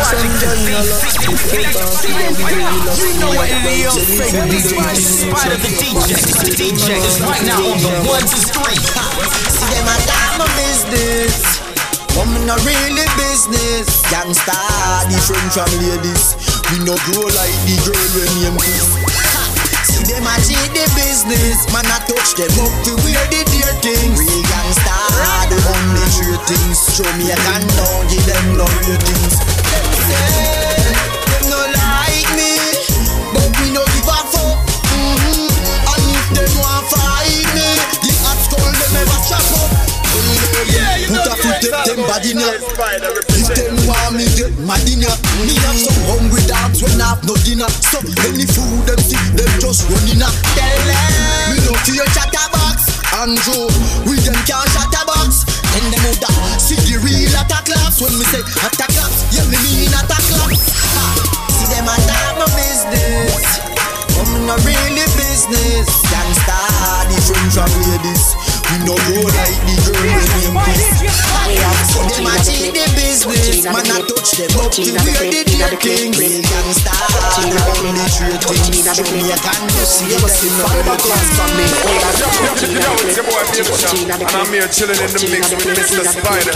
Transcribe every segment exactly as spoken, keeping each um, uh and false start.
You know what it is. Spider the D J. The D J is right now on the one to three. See them a diamond business. Woman a really business. Gangsta, different from ladies. We no grow like the girl when name Chris. See them a cheat the business. Man a touch them up to wear the dear things. Real gangsta, the only true things. Show me a gun, don't give them no ratings. Them say, them no like me, but we no give a fuck. Mm-hmm. And if them want fight me, the hot skull them never chop up. Yeah, you put a foot take them body now. If them want me get mad in ya. Me have some hungry dogs when I have no dinner. So any food them see them just running up. Tell them we no fear chatterbox. Andrew, we them can't chatterbox. Then them woulda see the real attack class. When me say attack class, yeah me mean attack class. See them attack my business. I'm not really business. Gangsta, different from ladies. We no go like the girl with him. So them a cheat the business. Man a touch them up to wear the dear things. Gangsta, only true things. Show me a can you see us in the fiberglass from me. Yo, it's your boy Baby Shop, and I'm here chilling in the mix with Mister Spider.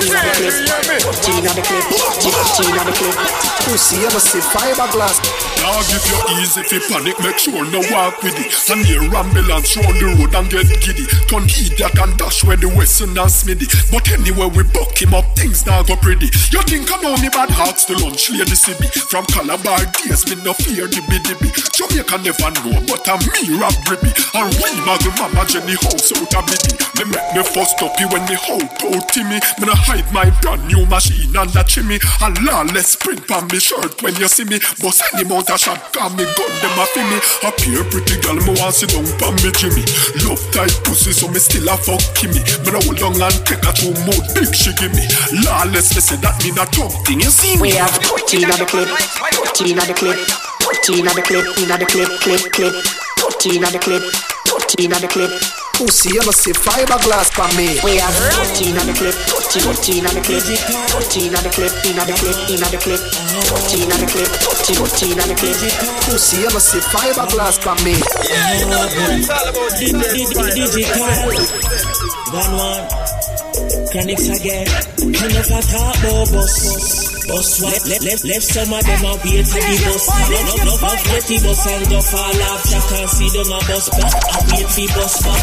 Pussy, you must see fiberglass. Now give you easy if you panic, make sure no walk with it. And here ambulance round the road and get giddy. Turn idiot and dash where the western and smithy. But anyway we buck him up, things now go pretty. You think I know me bad hearts to lunch, lady C B. From Calabar days, me no fear the biddy. Jamaica never know, but I'm me rap ribby. And we muggle mama Jenny house out a biddy. Me make me first up you when the whole out Timmy. Me no hide my brand new machine and that chimney. A lawless print on me shirt when you see me. But any amount of shot call me gun them a fi me. A pure pretty girl me want sit down for me Jimmy. Love tight pussy so me still a fuck Kimmy. Me no hold on and take a two more big she give me. Lawless me say that mean a tongue thing you see me. We have fourteen of the clip, fourteen of the clip, fourteen of the clip, fourteen of the clip, clip, clip, fourteen of the clip, fourteen of the clip. Pussy, you must see fiberglass for me. We have fourteen of the clip, fourteen of the clip, fourteen of the clip, fourteen of the clip, fourteen of the clip, fourteen of the clip, fourteen of the clip. Pussy, you must see fiberglass for me. Digital, one one, Chronics again. You never talk about boss. Boss what? Left, left, left some of them out here to the bus. Love, love, love, let the bus and go fall off. You can't see them a bus back. I wait for bus back.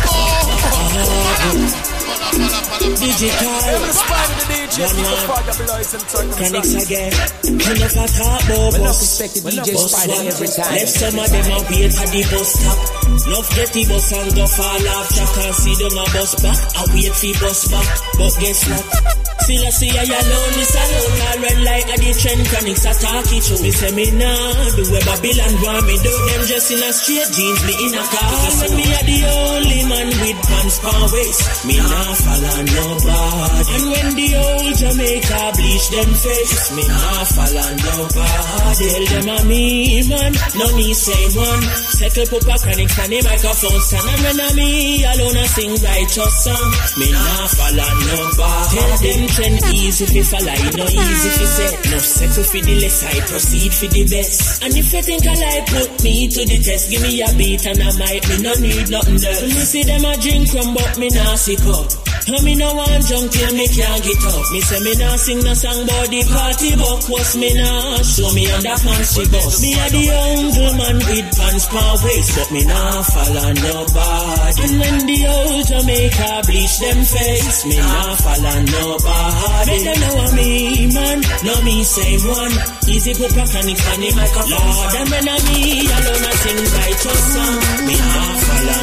Digital, one one, Chronics again. You never talk about boss. Boss what? Left some of them out here to the bus stop. Love get the bus and go fall off. You can't see them a bus back. I wait for bus back. But guess what? Still I see I alone, this alone. I red like a the trend, Chronics attack it. So me say me nah, the way Babylon want me do. Them just in a straight jeans, me in a car. When me are the only man with pants for waist, me nah follow nobody. And when the old Jamaica bleach them face, me nah follow nobody. Tell them a me man, no me say one. Settle Papa Chronics and the microphone stand. And when a me alone I sing righteous song, me nah follow nobody. Tell them trend easy if you follow, no easy if you say. No settle for the less, I proceed for the best. And if you think I like, put me to the test. Give me a beat and I might, me no need nothing else. Me see them a drink rum but me nah sip up. And me no want junk till me can't get up. Me say me nah sing no song about the party but what's me nah show me under fancy bus. Me a the humble man with pants per waist, but me nah follow nobody. And when the old Jamaica bleach them face, me nah follow nobody. Let them know a me man, no me say one. Easy Papa Chronics on the microphone. Lord, and when a me alone I sing righteous song, me nah follow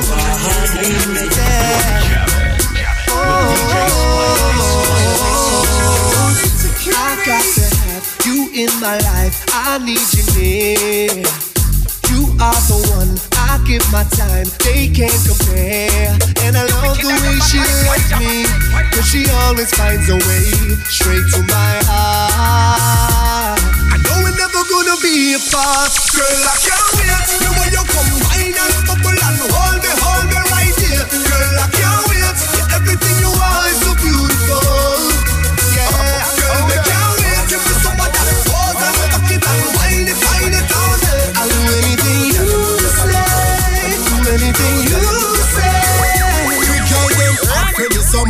nobody. I got to have you in my life. I need you near. You are the one I give my time. They can't compare. And I love the way she loves me, cause she always finds a way straight to my heart. I know we're never gonna be apart. Girl, I can't wait. The way you combine and bubble and hold me, hold me right here. Girl, I can't wait. Yeah, everything you are is so beautiful. Yeah, girl, I can't wait. Give me some of that pose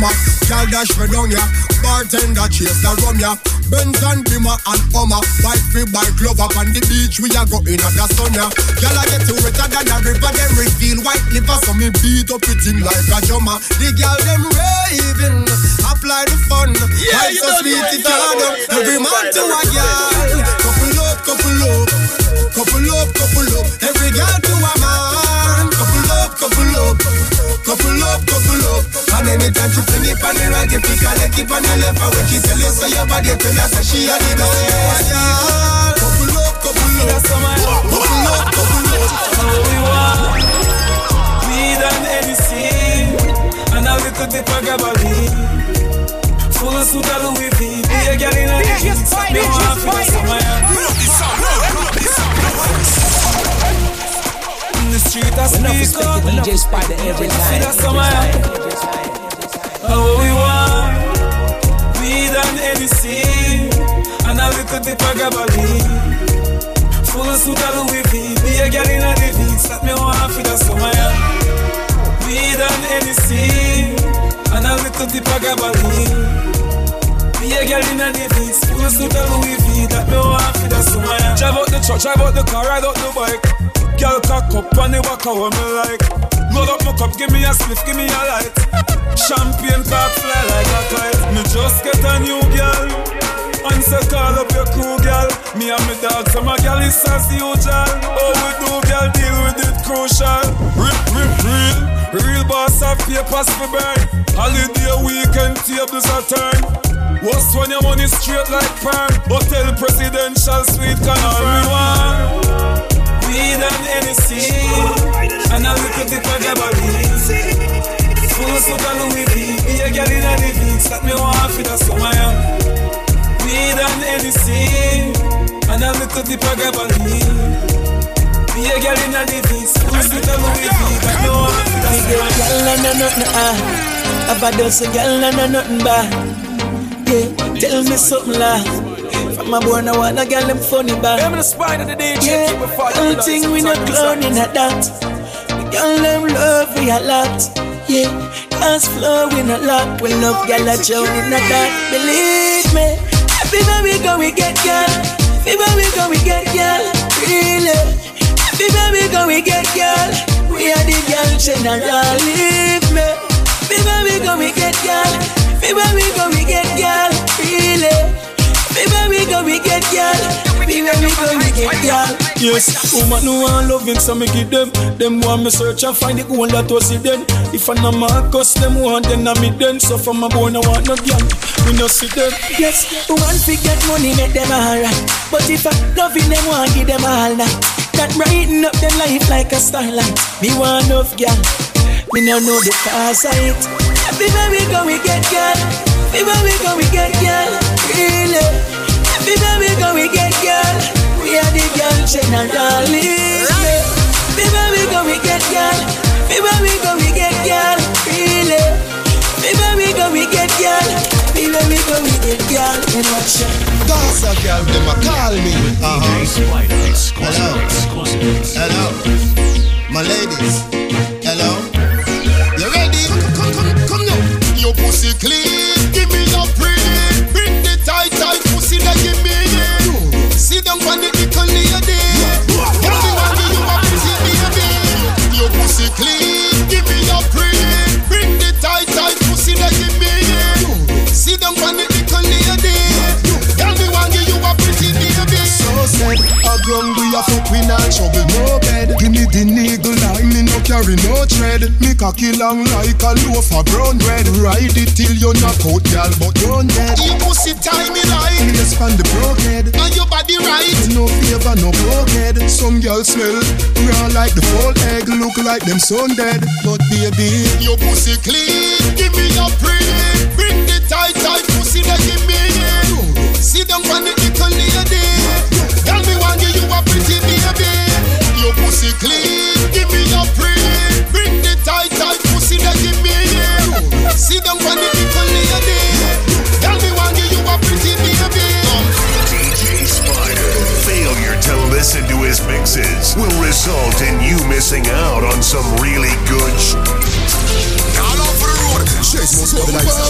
summer. Girl dash me down ya, bartender chase the rum ya. Benz and Bimmer and Hummer, bike free bike glove up on the beach. We a go in at the sun ya. Girl I get you wetter than a river, them reveal white liver, so me beat up it in like a drummer. The girl them raving, apply the fun. Yeah, you so don't sweet know it all up. Every man to a girl, couple up, couple up, couple up, couple up. Every girl to a man, couple up, couple up, couple up, couple up. And anytime she fling it on the right, you pick a leg, keep on the left. And when she tell you so your body tell her so she a the best. Couple up, couple up, couple up, couple up. How we want weed and anything, and a little bit of gabardine. Full of suit of Louis V. Be a girl in a jeans. Me want for the summer. In the street I speak up. D J Spider every time. How we want weed and anything, and a little bit of gabardine. Full of suit of Louis V. Be a girl in a jeans. That me want for the summer. Weed and anything, and a little bit of gabardine. Be a girl in a jeans. Full of suit of Louis V. That me want for the summer. Drive out the truck, drive out the car, ride out the bike. Girl cock up on the walk how me like. Load up my cup, give me a spliff, give me a light. Champagne cock fly like a kite. Me just get a new girl, and say call up your crew girl. Me and my dog, so my girl is as usual. Oh we do girl, deal with it crucial. Rip, rip, real, real boss of papers for burn. Holiday weekend tables a turn. What's when your money straight like perm? Hotel presidential suite confirm. Weed and anything, and a little bit of gabardine. Full of suit of Louis V. Be a girl in a jeans. That me want for the summer. Weed and anything, and a little bit of gabardine. Be a girl in a jeans. Full of suit of Louis V. That me want for the summer. Me get a girl and a nothing ah. Have a dozen girl and a nothing bad. Yeah, tell me something laugh. From my born, I want a girl them funny back. I'm the Spider, the D J. Yeah, don't think we not clowning at that. The girl them love we a lot. Yeah, dance floor we not lock. We love girl a drowning at that. Believe me, everywhere we go we get girl. Everywhere we go we get girl. Really, everywhere we go we get girl. We are the girl general. Believe me, everywhere we go we get girl. Everywhere we go we get girl. Really. Everywhere we go, we get girl. Everywhere we go, we get girl. Yes, woman who want loving, so me give them. Them want me search and find the gold that was hidden. If I no Marcus, them want then I meet them. So from my born, I want no girl. We no see them. Yes, woman fi get money, make them alright. But if I loving them, want give them all night. That brighten up them life like a starlight. Me want enough girl. Me no know the cause of it. Everywhere we go, we get girl. Everywhere we go, we get girl. Really, everywhere we go, we get girl. We are the girl general. Everywhere we go, we get girl. Everywhere we go, we get girl. Really, everywhere we go, we get girl. Everywhere we go, we get girl. In watch out. Gaza girl, them a call me. Uh-huh. Hello, hello, my ladies. Hello, you ready? Come, come, come, come now. Your pussy clean, give me your pretty. Bring the tight, tight pussy that give me it. Sit down on the little lady. Tell me what you a pretty baby. Your pussy clean, give me your pretty. Bring the tight, tight pussy that give me it. Sit down on the little lady. Tell me what you a pretty baby. So said, a ground we a fuck we not trouble no bed. Give me the needle line, me no carry no thread. Me cocky long like a loaf of brown bread. Ride it till you knock out, girl, but don't dead. You pussy tie me like yes, span the broke head. And your body right, no favor, no broke head. Some girls smell raw like the full egg. Look like them son dead. But baby, your pussy clean. Give me your pretty. Bring the tight, tight pussy that give me it. Sit down on the little lady. Tell me one day you a pretty baby. Your pussy clean. Give me your pretty. Bring the tight, tight pussy that give me it. Sit down on the little lady. Tell me one day you a pretty baby. D J Spider. Failure to listen to his mixes will result in you missing out on some really good sh- All over the road. Chase most of the lights.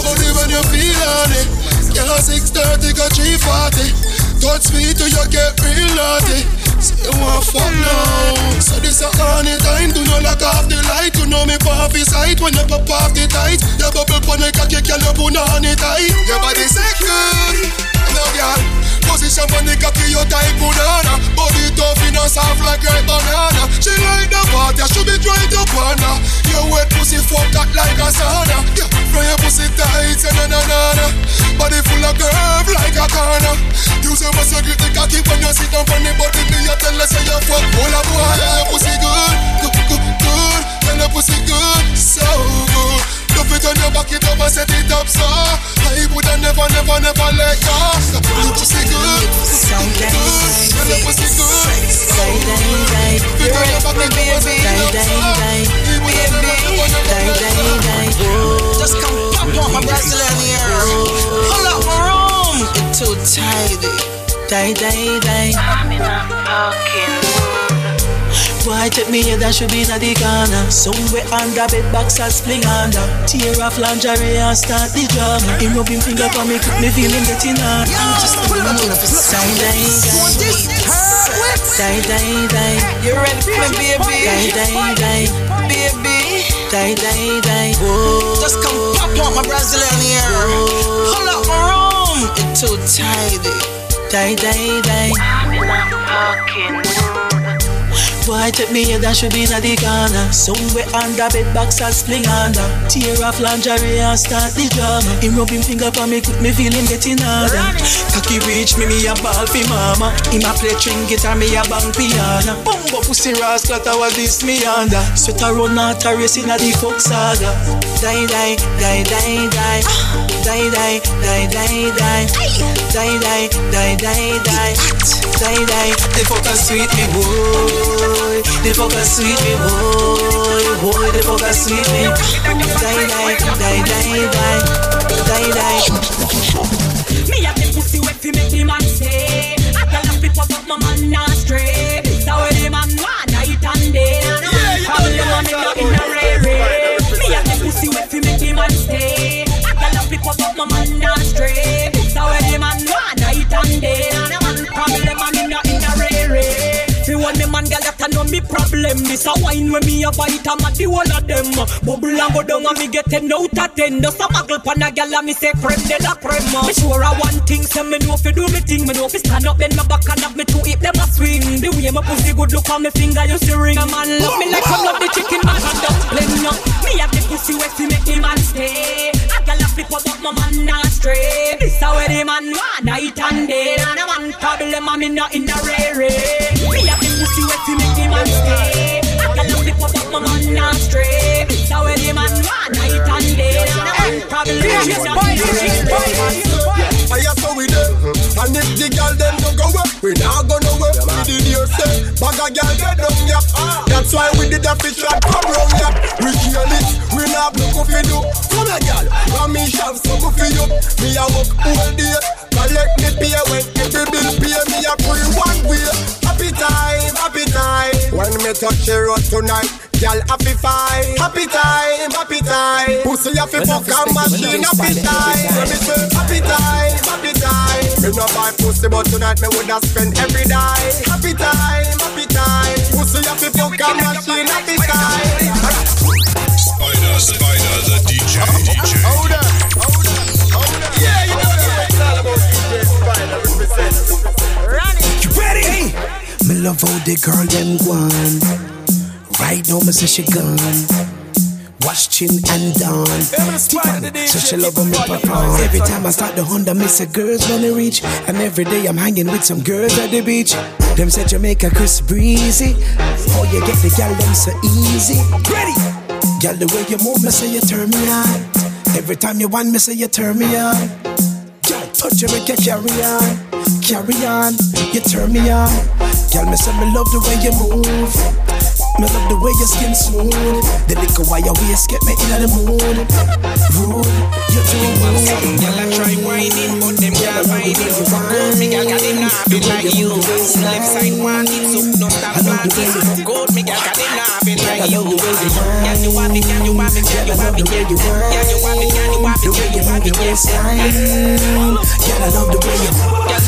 forty. Touch me till you get real naughty. Say you want fuck now. So this a honey time. Do not lock off the light. You know me puffy sight. When you pop off the tight, your bubble pon the cocky, girl, you put on it tight. Your body say good. No girl, position pon the cocky, you tight banana. Body tough, you know soft like ripe banana. She like the water, she be dry to panda. Your wet pussy fuck that like a sauna. Yeah, from your pussy tight, say na na na na. Body full of curve like a corner. Use your muscle grip the cocky when you sit down on the body. Do you tell us say you fuck all a boy? Your pussy good, good, good, good. Tell your pussy good, so good. Love it on your back it up and set it up so I woulda never, never, never let go. Your pussy good, so good. Tell your pussy good, so good. You're ready for me, baby. Die, die, die, baby. Die, die, die. Just come pop on my Brazilian here. Hold up my room. It's too tight. Die, die, die. I'm in a fucking why take me here, that should be in the corner. Somewhere under bed box and spling under. Tear off lingerie and start the drama. Him rubbing finger for me, keep me feeling getting hard. I'm just a little bit of a die, die, die. Die, die, die. You ready for me, baby? Die, die, die. Baby. Die, die, die. Whoa. Just come pop on my Brazilian here. Hold up my room. It's too tight. Die, die, die. I'm in a fucking why take me here, that should be in the corner. Somewhere under bed box and spling under. Tear off lingerie and start the drama. Him rubbing finger for me, keep me feeling getting harder. Cocky reach me, me a ball for mama. Him a play string guitar, me a bang piano. Bumbo pussy rascal, that was this me under. Sweat a run out a race in a the fuck saga. Die, die, die, die, die. Die, die, die, die, die. Die, die, die, die, die. Die, die, the fucker sweet me, boy. The fucker sweet me, boy. Boy, the fucker sweet me. Die, die, die, die, die. Die, die. Me have the pussy wet to make the man stay. I tell him to pop up my man not stray. So when the man want night and day, and I'm the man in the railway. Me have the pussy wet to make the man stay. I tell him to pop up my man not stray. So when the man want night and day, and I'm problem man in the in the railway. See when the man girl that I know me problem. This a wine when me a bite I'm a the whole of them. Bubble and go down and me get ten out of ten. Just a muggle pan a girl and me say creme de la creme. Me sure a one thing say me know fi do me thing. Me know fi stand up bend my back and have me two hip them a swing. The way my pussy good look on me finger you see ring. A man love me like I love the chicken man and don't blend up. Me have the pussy wet fi make the man stay. A girl a flip up but my man not stray. This a where the man want night and day. And a man problem a me not in the railway. Me have the pussy wet to make the man stay. I can love the pop up my man not stray. So when the man want night and day, and a man problem is not in the railway. I have so we do. And if the girl them don't go up, we not gonna work. We did your say, bag a girl get down yap. That's why we did a fish trap come round yap. We kill it, we not look up for you. Come here girl, want me shove so good for you. Me a work all day, collect me pay when every bill pay me a free one way. Happy time, happy time. When me touch your road tonight, girl happy fine. Happy time, happy time. Pussy happy fuck a machine, happy time. When me say happy time, happy time. Me no buy pussy but tonight me woulda spend every day. Happy time, happy time. Pussy happy fuck a machine, happy time. Spider, Spider, the D J, D J. Hold up, hold up, hold up. Yeah, you know it's all about D J Spider represent. Run it. You ready? Me love how the girl them gone. Right now me say she gone. Wash chin and down. So she love when me perform. Every time I start the Honda, me say girls wanna reach. And every day I'm hanging with some girls at the beach. Them say Jamaica Chris Breezy. Oh you get the girl them so easy. Ready? Girl the way you move me say you turn me on. Every time you want me say you turn me on. Girl touch you make you carry on. Carry on, you turn me on. Girl me say me love the way you move. Me love the way your skin smooth. The liquor wire waist get me in the mood. Rude, you're too rude. Girl I try whining, but them can't find it. Good, me girl got him napping like you. Left side want it, so no stop planting. Good, me girl got him napping like you. Can you want me, can you want me, can you want me, can you want me, can you want me, can you want me, can you want me, yes. Girl I love the way you. Girl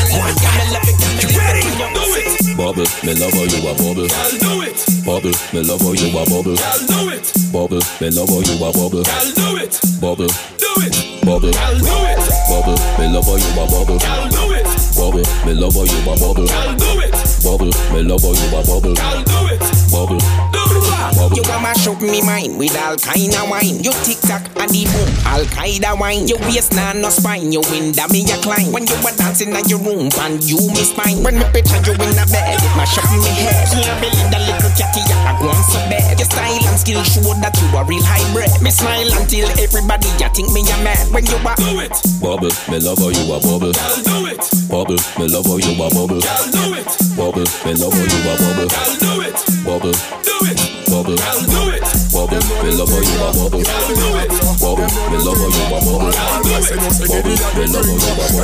me love how you a bubble. Girl, do it. Bubble, me love how you a bubble. Girl, do it. Bubble, me love how you a bubble. Girl, do it. Bubble, do it. Bubble, Girl, do it. Bubble, me love how you a bubble. Girl, do it. Bubble, me love how you a bubble. Girl, do it. Bubble, me love how you a bubble. Girl, do it. Bubble, do it. Bubble. You wanna shoot me mind with all kind of wine. You tick tock and the boom, all kind of wine. Your waist nah no spine, you window me a climb. When you were dancing in your room and you miss mine. When me picture you in a bed, it mash up me head. Your belly the little catty, I go on so bad. Your style and skill show that you a real hybrid. Me smile until everybody ya think me a mad. When you a do it. Bubble, me love how you a bubble. Girl, do it. Bubble, me love how you a bubble. Girl, do it. Bubble, me love how you a bubble. Girl, do it. Bubble, do it. Bubble, Girl, do it. Bubble, me love how you a bubble. Girl, do it. Bubble, me love how you a bubble. Bubble, me love how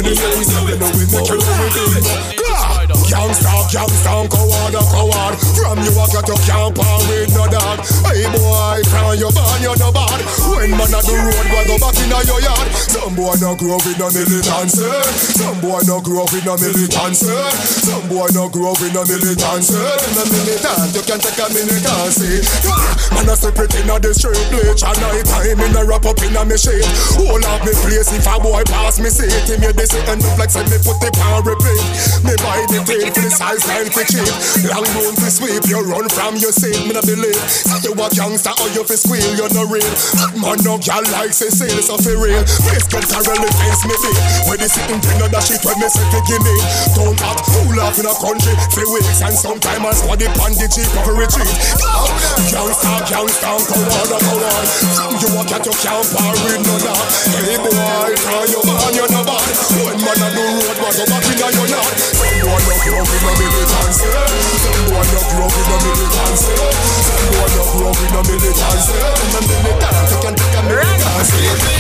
you a bubble. Gangsta, gangsta, coward, coward. From you I got your camp on with no dog. Hey boy, from your band you're no bad. When man a do road, boy go back in your yard. Some boy no grow up in a militancy. Some boy no grow up in a militancy. Some boy no grow up in a militancy. In a militant, you can take a militancy. Man a separate in a the street, bleach at night time. In a wrap up in a machine. Hold up me place if a boy pass me see it. He made this end up like say me put the power repeat. Me buy the tape for the size line for cheap. Long room to sweep, you run from your seat. Me not believe you a gangster or you fi squeal, you're no real. Man no girl like say sales so fi real. Face gets a really face me big. When the sitting thing of that shit when me say to give me. Don't act fool off in a country for weeks and sometime I squad it on the jeep of a retreat. Gangster, gangster, coward, coward. You walk at your camp or read no that. Hey boy, call your man, you're no bad. When man a do road, was go back in a your knot. Some boy no grow up in a militancy. Some boy no grow up in a militancy. Some boy no grow up in a militancy. And a militant, you can take a militancy.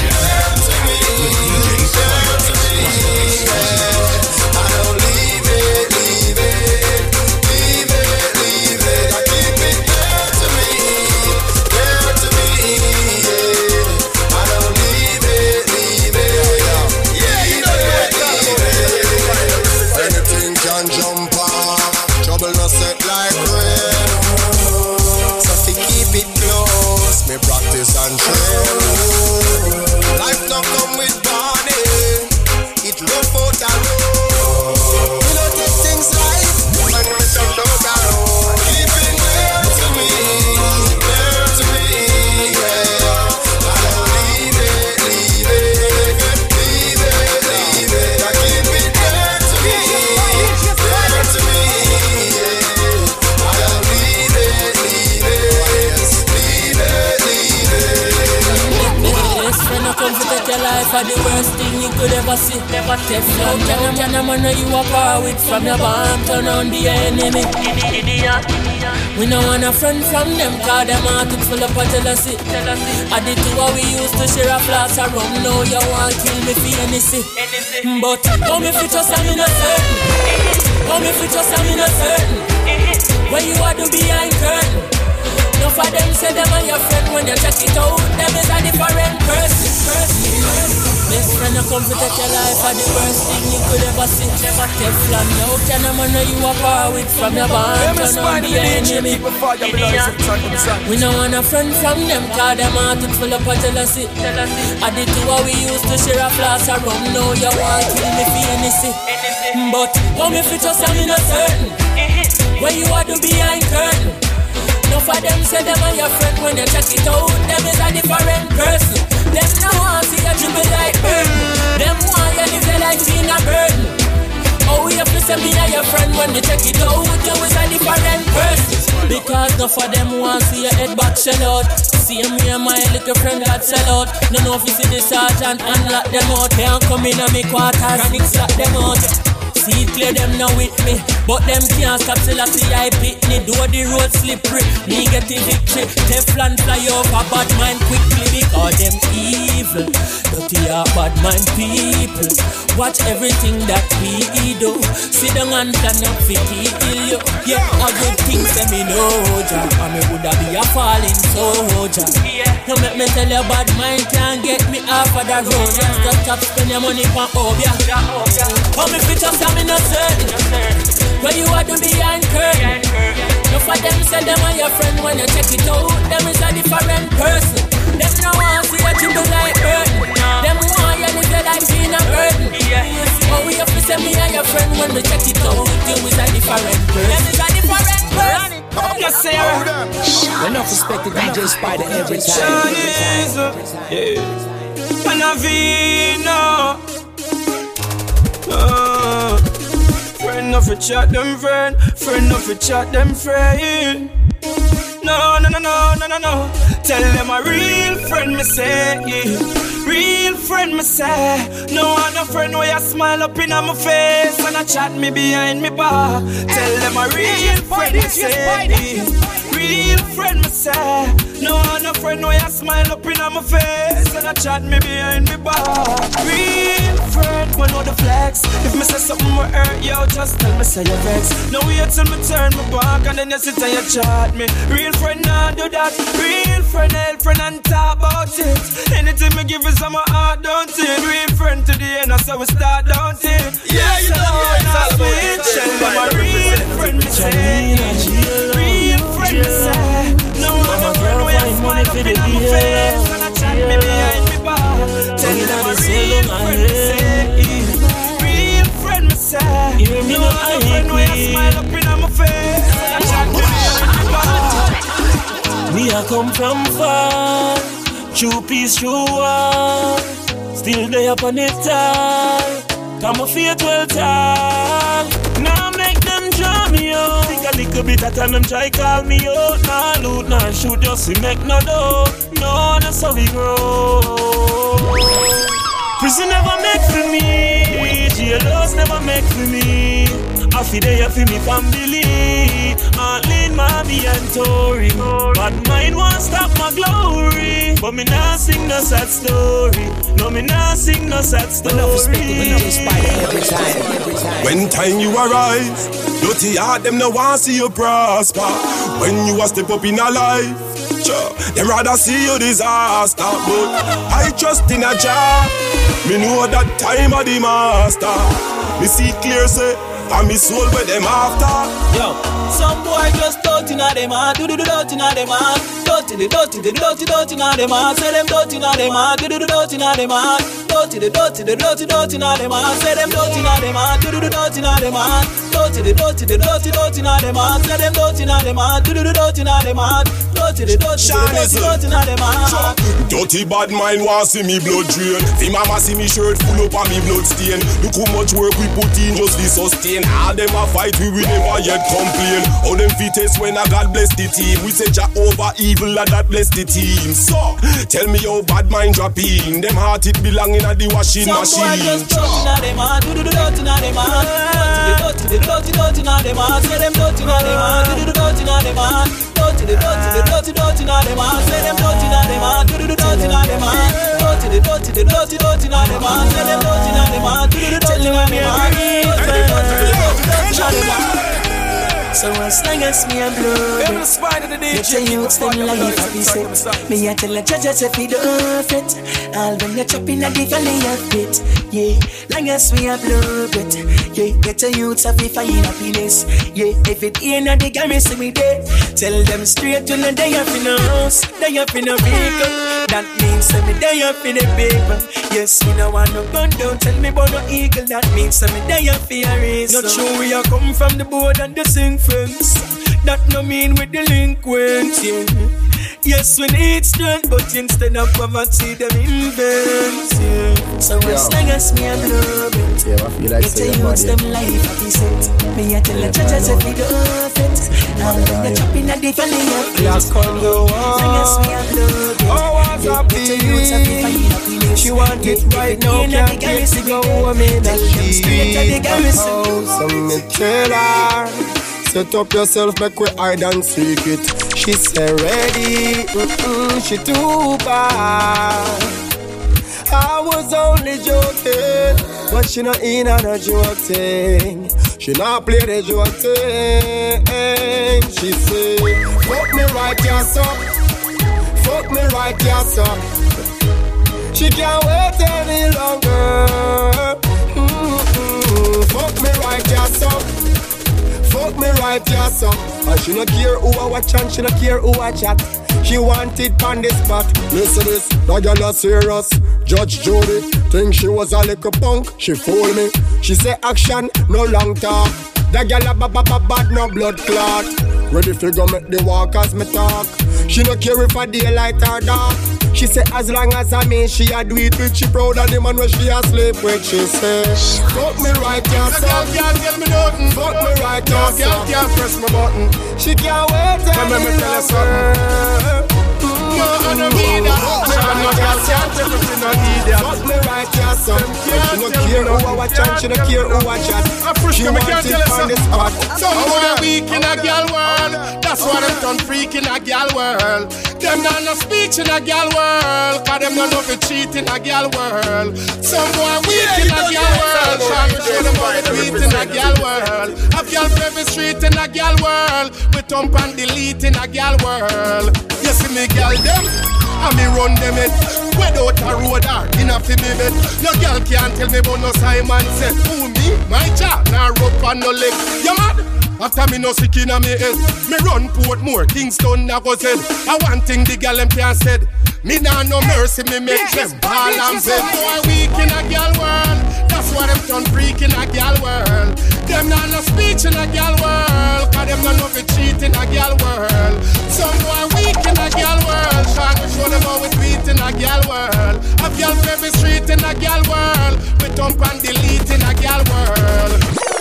I don't leave it, leave it, leave it, leave it. I keep it there to me, there to me. I don't leave it, leave it, leave it, leave it. Anything can jump on, trouble no set like rain. So if you keep it close, me practice and train. Life don't come with warning, it rough out the road. We don't take things light, and we don't know the road. Keep it near to me, near to me, yeah. I don't leave it, leave it, leave it, leave it. I keep it near to me, near to me, yeah. I don't leave it, leave it, leave it, leave it. Best friend, I come to take your life are the worst thing you could ever see. Never test no can can a man you a power with from your bomb turn on the enemy. We no want a friend from them, cause them heart it full of jealousy. I did to what we used to share a flask of rum. Now you want kill me for anything. But come if you just I'm in a certain. Come if you just I'm in a certain. When you are to behind curtain. No for them say them are your friend. When you check it out, them is a different person. Best friend, I come to take your life are the worst thing you could ever see. Never Teflon, no can a man you a power with from your band. Turn on the enemy. We no want a friend from them, cause them heart it full of jealousy. I did to what we used to share a flask of rum. Now you want kill me for anything. But come if you just I'm in a certain. When you are to behind curtain. No for them say them are your friend. When you check it out, them is a different person. Them no want see you dribble like burden. Them want you live your life in a burden. Oh, you have to say me are your friend. When you check it out, you is a different person. Because no for them want see your head back shell out. See me and my little friend got sell out. No know if you see the sergeant and lock them out. They don't come in on me quarters and it's lock them out. See clear them now with me, but them can't stop till I see I pick me. Do the road slippery, me get the victory. Teflon fly over bad mind quickly because them evil. Dirty are bad mind people. Watch everything that we do. See them and plan up for kill you. Yeah, a good thing say me know, Jah. And me woulda be a falling soldier. You make me tell you bad mind can't get me off of the road. Just stop, stop spend your money for Obia. Come if you just I'm in a certain. Where you are to behind curtain. No for them say them are your friend when you check it out. Them is a different person. Them no want see you to like burden. Them want you live your life in a burden. Oh, we have to say me and your friend when we check it out. You is a different person. Them is a different person. Yes, sir. We're not respected D J Spider every time. Yeah. Panavino. Uh, friend of a chat them friend. Friend of a chat them friend. No, no, no, no, no, no, no. Tell them a real friend, me say. Yeah. Real friend, me say. No one a friend where you smile up in my face and a chat me behind me bar. Tell them a real friend, me say. Yeah. Real friend, me say. No one a friend where you smile up in my face and a chat me behind me bar. Real friend, we know the flex. If me say something will hurt you, just tell me say you vex. No wait till me turn my back and then you sit and you chat me. Real friend, nah do that. Real friend, help friend and talk about it. Anything me give is on my heart, don't it? Real friend to the end, so we start, don't it? Yeah, you know it's all about it. Tell them a real friend, me say. Real friend, me say. No one a friend where you smile up in my face and I chat me behind me bar. Tell them a real friend, me say. Real friend, me say. No one a friend where you smile up in my face and I chat me behind me bar. Me a come from far, true peace, true war. Still there upon it all. Come a faith well tall. Now make them draw me out. Think a little bit at time them try call me out. Nah loot, nah shoot, just to make no dough. No, that's how we grow. Prison never make for me. Jailhouse never make for me. I feel there for me family. Aunt Lynn, Mommy and Tori. But mine won't stop my glory. But me nah sing no sad story. No, me nah sing no sad story. When time you arrive, dirty heart them no want see you prosper. When you a step up in a life, sure, them rather see you disaster. But I trust in a Jah. Me know that time of the master. Me see clear say, and me soul where them after. Yo, some boy just dirty na them heart, do do do dirty na them heart, dirty the dirty the dirty dirty na them heart, say them dirty na them heart, do do do dirty na them heart, dirty the dirty the dirty dirty na them heart, say them dirty na them heart, do do do dirty na them heart, dirty the dirty the dirty dirty na them heart, say them dirty na them heart, do do do dirty na them heart, dirty the dirty the dirty dirty na them heart. Dirty bad mind want see me blood drain. The mama see me shirt full up and me blood stain. Look how much work we put in just to sustain. All them a fight, we will never yet complain. All them fittest when I God bless the team. We say Jah over evil and that bless the team. So, tell me how bad mind drop in. Them heart it belong in a the washing Some machine. Some boy just dirty na them heart, do do do dirty na them heart, dirty the dirty the dirty dirty na them heart, say them dirty na them heart, do do do dirty na them heart, dirty the dirty the dirty dirty na them heart, say them dirty na them heart, do do do dirty na them heart, dirty the dirty the dirty dirty na them heart, say them dirty na them heart, do do do dirty na them heart. So as long as me a blood, let your youths them life happy set. Me a tell a judge if you don't fit. All when you chop in a the valley of it. Yeah, long as we a blood, yeah, get your youths happy find happiness. Yeah, if it ain't a the garrison we dead, tell them straight to the day up in a house, day up in a vehicle. That means that me day up in a paper. Yes, me no want no gun, don't tell me about no eagle. That means that me day up in a race. Not sure we are come from the board and the sing fence. That no mean with delinquents, yeah. Yes, we need strength, but instead of poverty, them invent, yeah. So yeah. As long as me a love it, yeah, I feel like get to use them life happy set. Me a tell the judges if you don't fit. And when you chop in a different layer, as long as me a love it, yeah, get to use happy happiness. She want it right now, can't get to go home in a sheet. So me tell her, set up yourself, make we hide and seek it. She say ready, mm-mm, she too bad. I was only joking, but she not in on a joke thing. She not play the joke thing. She say, fuck me right, yes up. Fuck me right, yes up. She can't wait any longer. Mm-mm, fuck me right, yes up. Fuck me right, yeah, so. And she no care who I watch and she no care who I chat. She wanted on the spot. Listen this, that girl is serious. Judge Judy, think she was a little punk. She fooled me. She say action, no long talk. That girl a bad, bad, bad, no blood clot. Ready for go make the walk as me talk. She no care if I daylight or dark. She say as long as I mean she a do it with. She proud of the man when she a sleep with. She say fuck me right now, so girl can't tell me nothing. Fuck me right now, so girl can't press my button. She can't wait till me let me tell her something. No, I don't mean that. I know girl can't tell me she no need that. Fuck me right now, so she no care who I watch and she no care who I chat. She want it on the spot. Somewhere weak in a girl world. That's why them done freak in a girl world. Them not no speech in a girl world. Cause them not know fi cheat in a girl world. Somewhere weak in a girl world. Trying to show them how to tweet in a girl world. A girl for every street in a girl world. We thump and delete in a girl world. You see me girl them, and me run them it. Without a road or in a fi me bed. No girl can't tell me about no Simon said. Who me? My job, nah rope and no leg. You mad? After me no sick in a me head. Me run Portmore, Kingston, I go said. I one thing the girl them can't said. Me nah no mercy, me make them ball and bed. Boy weak in a girl world. That's why them done freak in a girl world. Them nah no speech in a girl world. Cause them nah no fi cheat in a girl world. Some boy weak in a girl world. Trying to show them how we tweet in a girl world. A girl for every street in a girl world. We thump and delete in a girl world.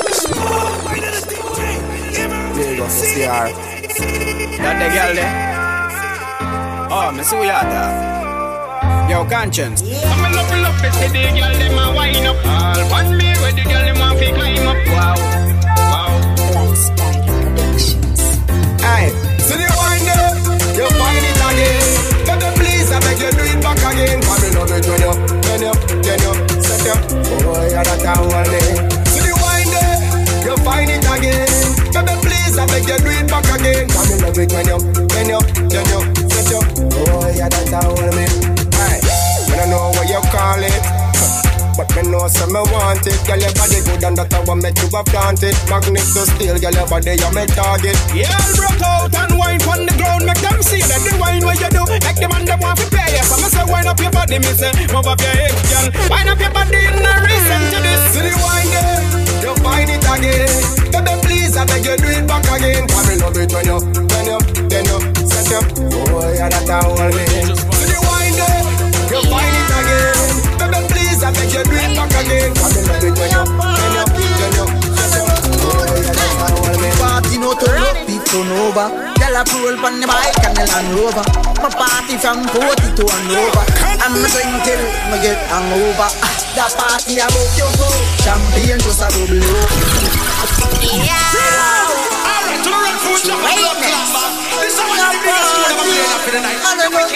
There you go, C R. That the girl there. Oh, me see what you are. Yo, Conscience. I'm a love, love, the girl them a wind up. All one me where the girl them a fi climb up. Wow, wow. Hey, see the wine there, you find it again. Baby, please, I beg you do it back again. Come me love it when you, when you, when you set up. Oh, yeah, that's how I live. See the wine there, you find it again. Baby, please, I beg you do it back again. Come me love it when you, when you, when you set up. Oh, yeah, that's how I live. Hey, I don't know what you call it. But me know some me want it. Girl, your body good and that I want me to have planted. Magnet to steel, girl, your body you me target. Yeah, broke out and wine on the ground. Make them see that the wine what you do. Make them and them want to pay you. So me say wine up your body, me say move up your hips, girl. Wine up your body and now listen to this. See the wine there, you find it again. Baby, please, I beg you do it back again. Come me love it when you, when you, then you set up. Oh, yeah, that's how I live. See the wine there, you find it again. Baby, please, I beg you do it back again. Come in love it when you, when you, when you set up. Oh, yeah, that's how I live. Party no turn up, it turn over. Girl a roll on the bike and the Land Rover. My party from forty to Hanover. I'm a drink till me get hangover. That party I book you for. Champagne just a bubble up. Yeah. Alright, to the red food shop, I'm not number. This is what I'm playing up for the night.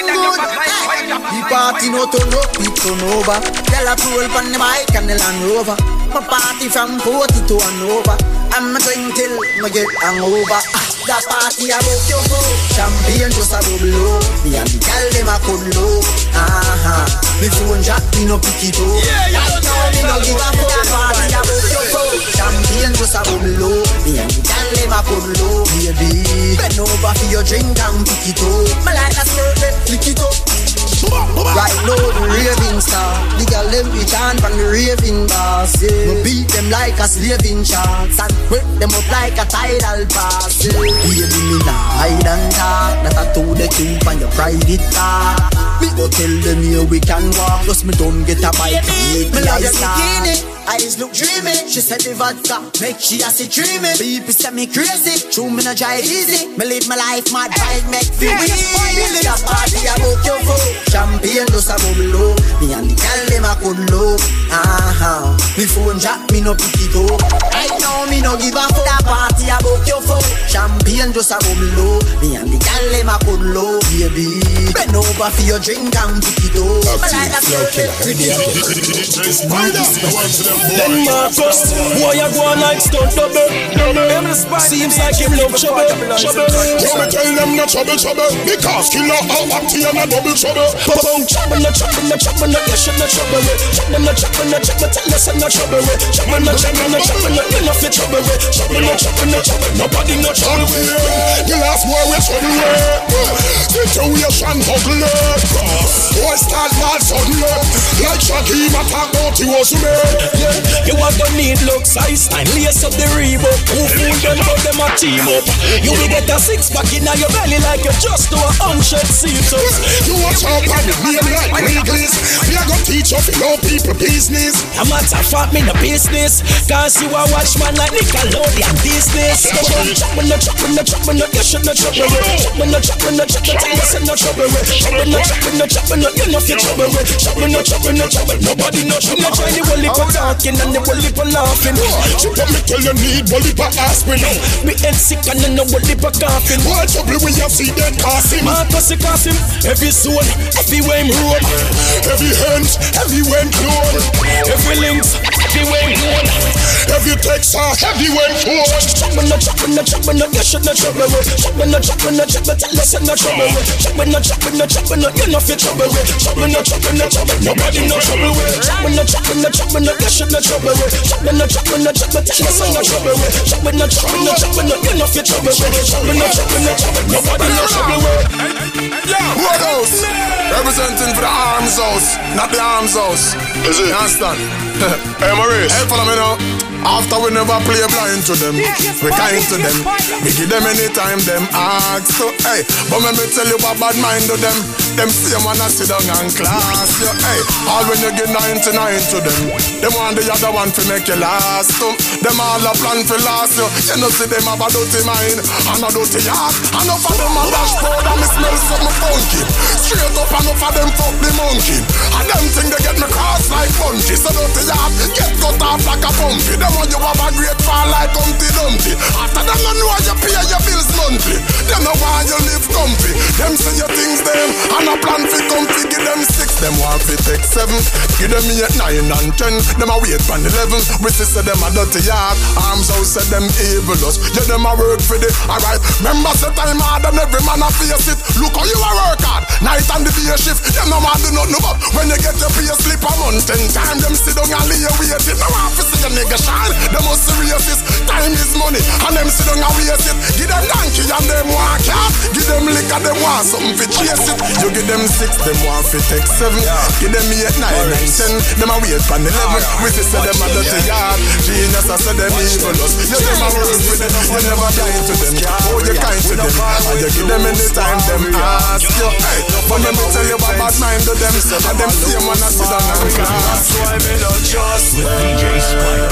The party no turn up, it turn over. Girl a roll on the bike and the Land Rover. My party from forty to Hanover. I'm a drink till me get hangover. That party I book you for. Champagne just a bubble up. Me and the girl them a cuddle up. Uh-huh. Me phone jack, me no pick it up. Yeah, yeah, right now me no give a fuck. That party I book you for. Champagne just a bubble up. Me and the girl them a cuddle up. Baby, bend over for your drink and pick it up. Me like a skirt, then flick it up. Right now the raving star. The girl them be chant from the raving bars. Yeah. Me beat them like a slaving chance and break them up like a tidal pass. Yeah. Baby me nah hide and talk. That I told the cube and your private talk. Me go tell them here we can walk. Plus me don't get a bike and make me like bikini. Eyes look dreamy. She said the vodka make she a see dreamy. People say me crazy. True me no drive easy. Me live my life mad bike make feel easy. That party I book you for. Champagne just a bubble up. Me and the girl them a cuddle up. Uh-huh. Me phone jack me no pick it up. Right now me no give a fuck. That party I book you for. Champagne just a bubble up. Me and the girl them a cuddle up. Baby, bend over for your drink and pick it up. Then Marcus, boy, you go on like stunt double. Seems like him love trouble. Trouble. You me tell them no trouble, trouble. Because killer all party and a double trouble. Boom, trouble, no trouble, no trouble, no you should no trouble. Trouble, no trouble, no trouble. Tell us no trouble. Trouble, no trouble, no trouble. No you no fit trouble. Trouble, no trouble, no trouble. Nobody no trouble. The last boy we trouble. Situation ugly. Boy start mad suddenly. Like Shakim attack out you was made. Yeah, you are gonna need look size and lace up the Reebok. Who fool them but them a team up. You will get a six pack in your belly like you just do a hundred sit-ups. You watch out on the name like Wrigley's. We are gonna teach you know people business. A matter of fact me no business. Cause you a watchman like Nickelodeon business. Trouble no trouble no trouble no you should no trouble. Trouble no trouble no trouble tell us no trouble. Trouble no trouble no trouble no you no fit trouble. Trouble no trouble no trouble nobody no trouble. No try the whole for talking and the whole for laughing. You put me tell you need whole for aspirin. Me head sick and I know whole for coughing. What trouble we have see that casting? Marcus Cassim, every soul, every way him road. Every hand, every when clone. Every links, every way him road. Every text, every when phone. Trouble no trouble no trouble no you should no trouble. Trouble no trouble no trouble tell us no trouble. Trouble no trouble no trouble no you no fit trouble. Trouble no trouble no trouble nobody no trouble. Trouble no trouble no trouble no you should no trouble. Trouble no trouble no trouble tell us no trouble. Trouble no trouble no trouble no you no fit trouble. Trouble no trouble no trouble nobody no trouble. Roadhouse, representing for the arms house, not the arms house. Is it? You understand? Hey Maurice, hey follow me now. After we never play blind to them, we kind to them. We give them anytime them ask. So hey, but let me tell you what bad mind to them. Them same one I sit down and class you. Hey, all when you get ninety-nine to them, them want the other one to make you last. So, them all a plan for last you. You know see them have a dirty mind and a dirty heart. Enough of them a dashboard and me smell something funky. Straight up enough of them fuck the monkey. And them think they get me cross like punchy. So dirty heart get cut off like a pumpy. Them want you have a great fall like Humpty Dumpty. After them no know you pay your bills monthly. Them no want you live comfy. Them say your things them and a plan for comfy. Give them six, them want fi take seven. Give them eight, nine and ten. Them a wait for eleven. We say them a dirty yard. Arms out say them evil us. Yeah them a work for the alright. Remember say time hard and every man a face it. Look how you a work hard. Night and the day shift. Them no man do nothing but when you get your pay slip a month ten time. Them sit down and lay waiting. No want fi see your nigga shine. Them must serious this. Time is money and them sit down and waste it. Give them donkey and them want cat. Give them liquor them want something fi chase it. You give them six, them want fi take seven. Give them eight, nine and ten. Them a wait for eleven. We say them a dirty yard. Genius I say them evil us. You them a work with them. You never kind to them. Oh you kind to them. And you give them anytime them ask you. Hey, but let me tell you about bad mind to them. And them same one a sit down and class. That's why me not trust with D J Spider.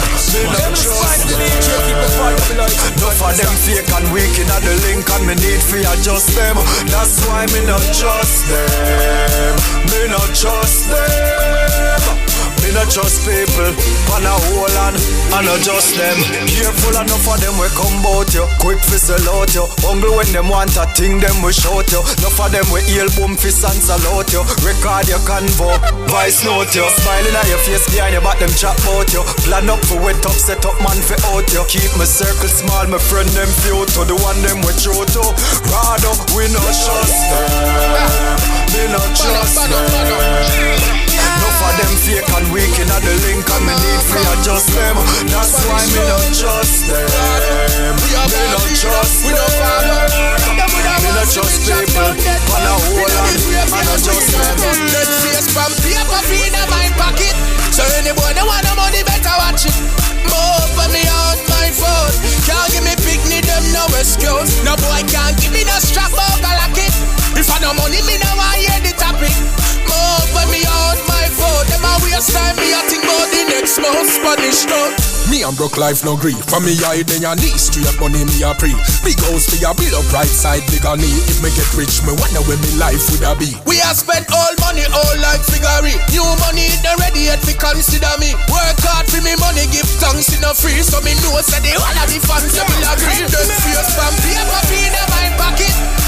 Enough of them fake and weak in the link and me need for adjust them. That's why me not trust them. Me not trust them. Me not trust people on a whole and and adjust them. Careful enough of them we come bout you. Quick fi sell out you. Hungry when them want a thing them we shout you. Enough of them we heel boom fi and salute you. Record your convo, voice note you. Smiling at your face behind your back them chat bout you. Plan up for wet up, set up man fi out you. Keep my circle small, my friend them few to the one them we throw to. Rather we not trust them. Me not trust them. Enough of them fake and weak in the link and me need for adjust them. That's why me don't trust them. Me don't trust them. Me don't trust people on a whole and I don't trust them. Let's face from paper in my pocket. So anybody want no money better watch it. More for me on my phone. Can't give me picnic them no excuse. No boy can't give me no strap over like it. If I no money me no want hear the topic. More for me on my phone. Them a waste time me a think about the next month Spanish town. Me and broke life no grief. For me I then your knees straight money me a pre. Big house for your build up right side bigger knee. If me get rich me wonder where me life would have be. We have spent all money all like figure. New money in the ready yet fi consider me. Work hard for me money give thanks in a free. So me know say the all of the fans will agree. Them face from paper in my pocket.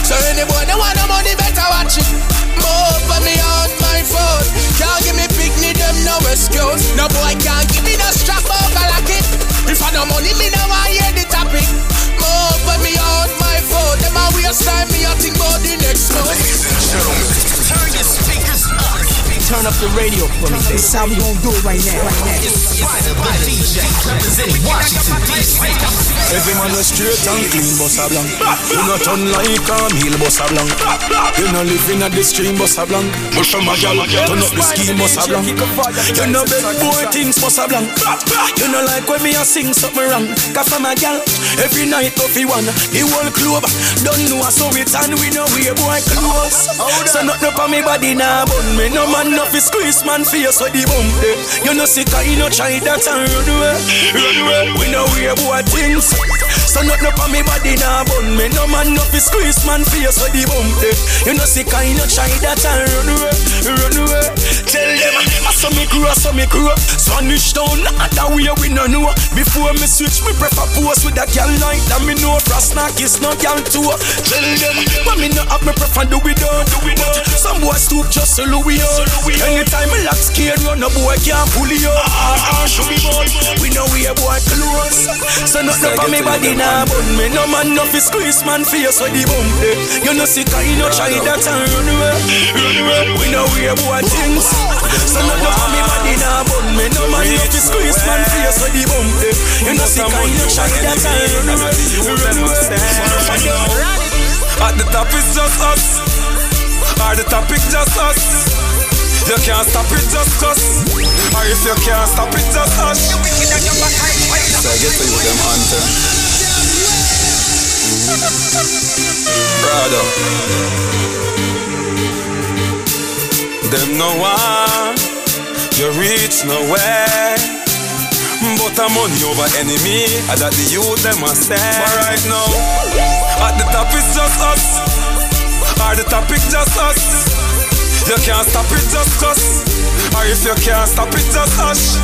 So any boy that want no money better watch it. Move for me on my phone. Can't give me picnic, them no excuse. No boy can't give me no strap over like it. If I no money, me no want hear the topic. Move for me on my phone. Them a waste time, me a think about the next move. Ladies and gentlemen, turn your speakers up. Turn up the radio for me. This is how we gon' do it right now. Right now. It's Spider the D J representing Washington D C. Every man was straight and clean, boss a blank. You not turn like a meal, boss a blank. You not living at the stream, boss a blank. But from a gal, turn up the scheme, boss a blank. You know big boy things, boss a blank. You know like when me a sing something wrong. Cause from a gal, every night coffee one. The whole club don't know so it and we know we a boy close. So nothing up on me body now, but me no man no fi squeeze man face so the bump there. You know sick I no try that and run away, run away. We know we a boy things. So nothing up on me body now, but me no man no fi squeeze man face so the bump there. You know sick I no try that and run away, run away. Tell them I saw me grow, I saw me grow. Spanish town, not that way we no know. Before me switch, me prefer pose with a girl like that. Me know brass knock is no girl too. Tell them, but me no have me prefer do we don't, do we don't. Some boys stoop just so Louis on. Anytime me lock scared, run a boy can't pull you up. Ah, ah, should be boy. We know we a boy close. So nothing for me body now, but me no man no fi squeeze man face so the bump there. You know sick I no try that and run away, run away. We know we a boy things. So nothing for me body now, but me no man no fi squeeze man face so the bump there. You know sick I no try that and run away, run away. At the top is just us. At the topic just us. You can't stop it just cause. Or if you can't stop it just hush. So I get to you them anthem. Brother, them no one, you reach nowhere. But I'm money over enemy, and that the youth them a stand. But right now, at the top is just us. Or the topic just us. You can't stop it just cause. Or if you can't stop it just hush.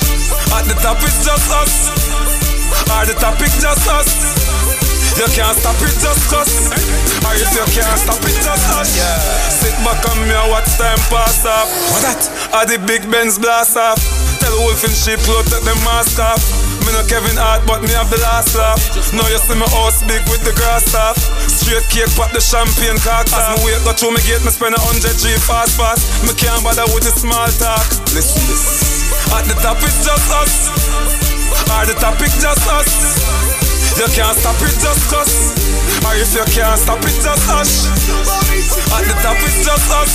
At the top is just us. Or the topic just us. You can't stop it just cause. Or if you can't stop it just hush. Yeah. Sit back on me and watch time pass off. What that? Or the big Benz blast off. Tell Wolf in sheep clothes take them mask off. Me no Kevin Hart but me have the last laugh. Now you see me house big with the grass off. Straight cake pop the champagne cock. As me wait go through me gate me spend a hundred G fast fast. Me can't bother with the small talk. Listen this. At the top it's just us. Or the topic just us. You can't stop it just cause. Or if you can't stop it just hush. At the top it's just us.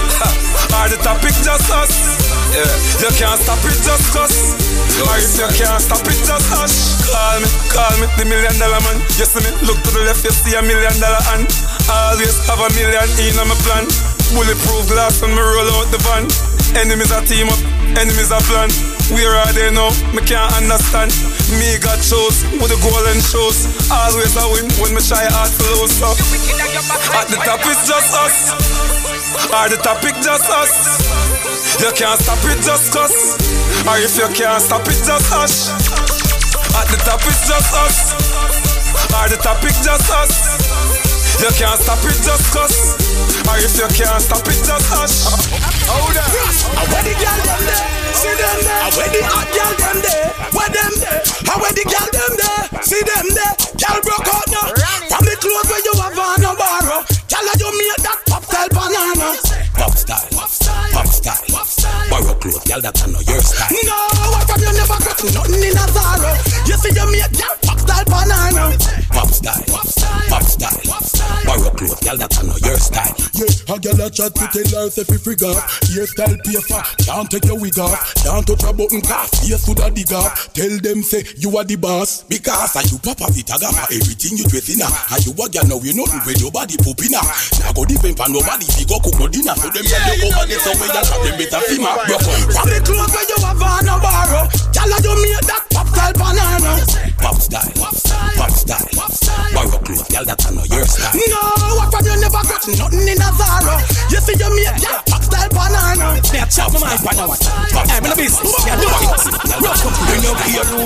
Or the topic just us. Yeah. You can't stop it just cause. Or if you can't stop it just hush. Call me, call me the million dollar man. You see me, look to the left you see a million dollar hand. Always have a million in on my plan. Bulletproof glass when me roll out the van. Enemies a team up, enemies a plan. Where are they now? Me can't understand. Me got shows with the golden shows. Always a win when me try hard to lose up. At the top it's just us. Or the topic just us. You can't stop it just cause. Or if you can't stop it just hush. At the top it's just us. Or the topic just us. You can't stop it just cause. Or if you can't stop it just hush. Hold on. I where the girl them there? See them there. I where the hot girl them there? Where them there? I where the girl them there? See them there. Girl broke out now. From the clothes where you have on a borrow. Girl you made that pop style banana. Pop style, pop style, pop style, pop style. Borrow clothes, girl that I know your style. No, what from you never got nothing in a Zara. You see you made that pop style banana. Pop style, pop style, pop style, pop style. Borrow clothes, girl that I know your style. Yeah, a girl a chat to tell her if you frig off. Hairstyle paper, can't take your wig off. Can't touch a button cough, yes to the dig off. Tell them say you are the boss. Because are you papa photographer, everything you dress in. Are you a girl now you nothing with your body pooping. Now go depend on nobody if you go cook no dinner. So them yeah, you over there somewhere you shop them better fee my broke. From the clothes where you have on a borrow. Girl you made that pop style banana. Pop style, pop style, pop style, pop style. Borrow clothes, girl that I know your style. No, what from you never got nothing in a Zara. You see you made that pop style banana. Me a chop my mind for now. I'm in the business. Yeah, look at it. You know your roof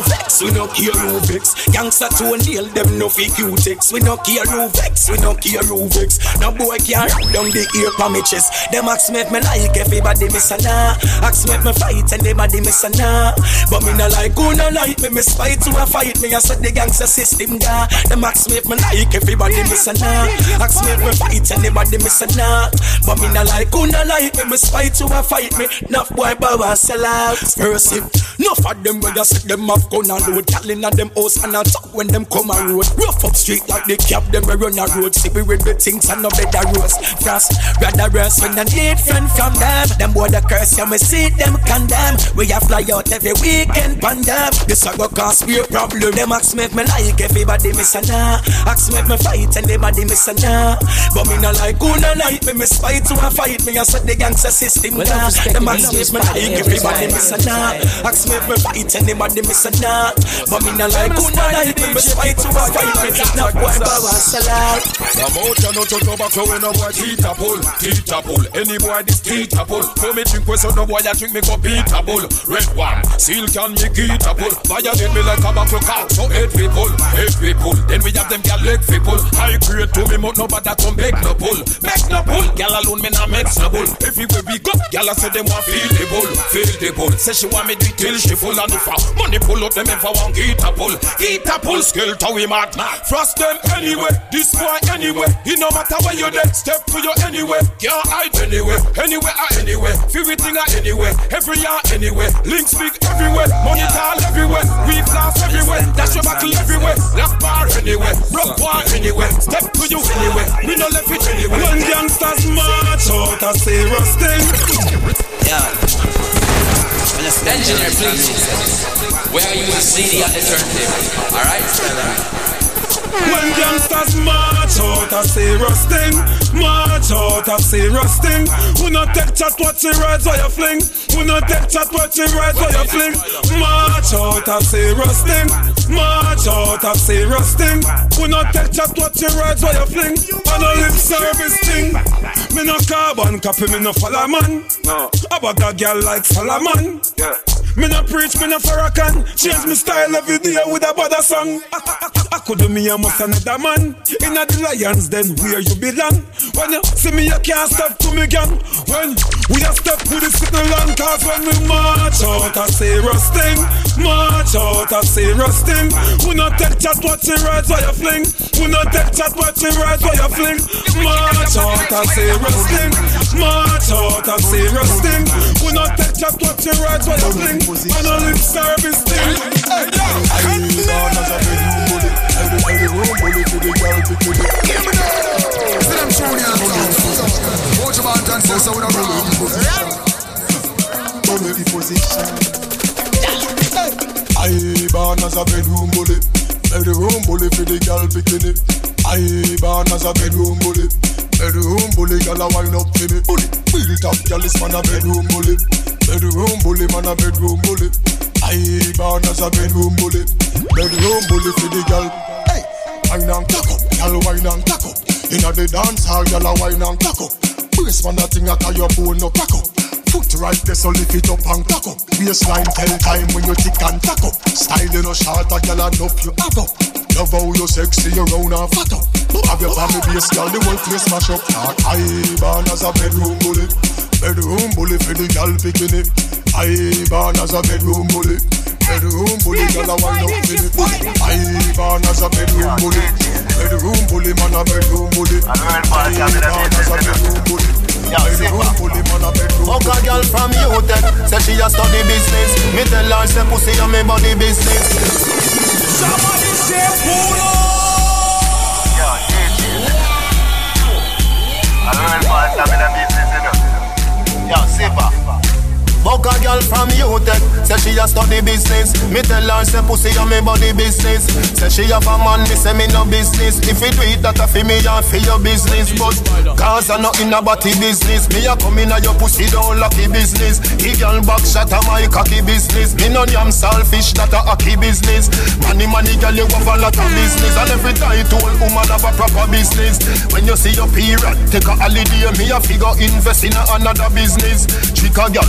vex, we no care who vex. Gangsta to nail them no fake Q-tex. We no care who vex, we no care who vex. No boy can rap down the ear for me chest. Them ask me if me like everybody miss a nah. Ask me if me fight and everybody miss a nah. But me no like who no like me, me spite to a fight me. I said the gangsta system da. Them ask me if me like everybody miss a nah. Ask me if me fight and everybody miss a nah. But me no like who no like me, me spite to a fight me. Enough boy bow sell out. First if enough of them when you see them have gun and load. Calling at them house and I talk when them come a road. Rough up street like they cap them we run a road. See we with the things and no better roast. Frost, rather rest when I need friend from them. Them boy the curse you me see them condemn. We a fly out every weekend pandem. This a go cause me a problem. Them ask me if me like everybody miss a nah. Ask me if me fight and everybody miss a nah. But me no like who no like me, me spite to a fight me. I said the gangster system da. Them ask me if me like everybody miss a nah. Ask me if me fight and everybody miss a nah. But me no like who no like me, me spite to a fight me. Now boy bow and sell out. I'm out and out of tobacco when no boy teeth a pull, teeth a pull. Any boy this teeth a pull. For me drink with so no boy I drink me go beat a bull. Red one, seal can me get a pull. Violate me like a buckle cow, so head we pull, head we pull. Then we have them gal leg we pull. I create to me but nobody come back no pull, back no pull. Gal alone me nah make no bull. If we we go, gal I say them want feel the bull, feel the bull. Say she want me do it till she full and if I money pull up them if I want get a pull, get a pull. Skill to we mad, frost them anyway. This boy anyway, it no matter where you dead. Step to you anyway, can't hide anyway, anywhere or anywhere. Everything or anywhere, every year anywhere. Links big everywhere, money tall everywhere. We flash everywhere, dash your buckle everywhere. Lock bar anywhere, broke war anywhere. Step to you anywhere, we no left it anywhere. When youngsters march out a serious thing. Yeah. Engineer, please. Where are you with C D at the turntable? Alright? When youngsters march out a serious thing, march out a serious thing. We not take chat what you rides or you fling. We not take chat what you rides or you fling. March out a serious thing, march out a serious thing. We not take chat what you rides or you fling. On a lip service thing. Me no carbon copy, me no follow man. No. About a girl like Solomon. Yeah. Me no preach, me no Farrakhan. Change me style every day with a bada song. I, I, I could do me a must another man. In a the Lions, then where you belong. When you see me, you can't step to me gang. When we a step with the city long, cause when we march out a serious thing, march out a serious thing. We not take chat what you rides or you fling. We not take chat what you rides or you fling. March out a serious thing, march out a serious thing. We not take chat what you rides or you fling. And a lip service thing. I need on as a bedroom bully. I need room bully to the girl to kill it. Give me that. See them showing you the watch your man and say so with a room bully. Bully the position. I born as a bedroom bully. Bedroom bully for the girl bikini. I born as a bedroom bully. Bedroom bully, girl a wind up for me. Bully, built up, girl is man a bedroom bully. Bedroom bully, man a bedroom bully. I born as a bedroom bully. Bedroom bully for the girl. Hey, wine and cock up, girl wine and cock up. Inna the dance hall, girl a wine and cock up. Brace man a thing a tie your bone no crack up. Foot right there so lift it up and cock up. Waistline tell time when you tick and tack up. Style you no short a girl and up you have up. Love how you sexy, you round and fat up. Have your family base, girl, the whole place smash up. I born as a bedroom bully. Bedroom bully for the girl bikini. I born as a bedroom bully. Bedroom bully, girl a wind up for me. I born as a bedroom bully. Bedroom bully, man a bedroom bully. I born as a bedroom bully. Bedroom bully, man a bedroom bully. Fuck a girl from U T E C, say she a study business. Me tell her say pussy a me body business. Somebody say Polo. Yeah, yeah, yeah. I learn fast, I'm in a business, you know. Yeah, Siva. Fuck a girl from U T E C, say she a study business. Me tell her say pussy a me body business. Say she have a man, me say me no business. If you do it, that a fi me and fi your business. But cause I not in a body business. Me a come in a your pussy down lucky business. The girl back shot a my cocky business. Me no damn selfish, that a hockey business. Money money girl you have a lot of business. And every time you told woman have a proper business. When you see your period, take a holiday. Me a figure invest in a another business. Trick a girl, fuck a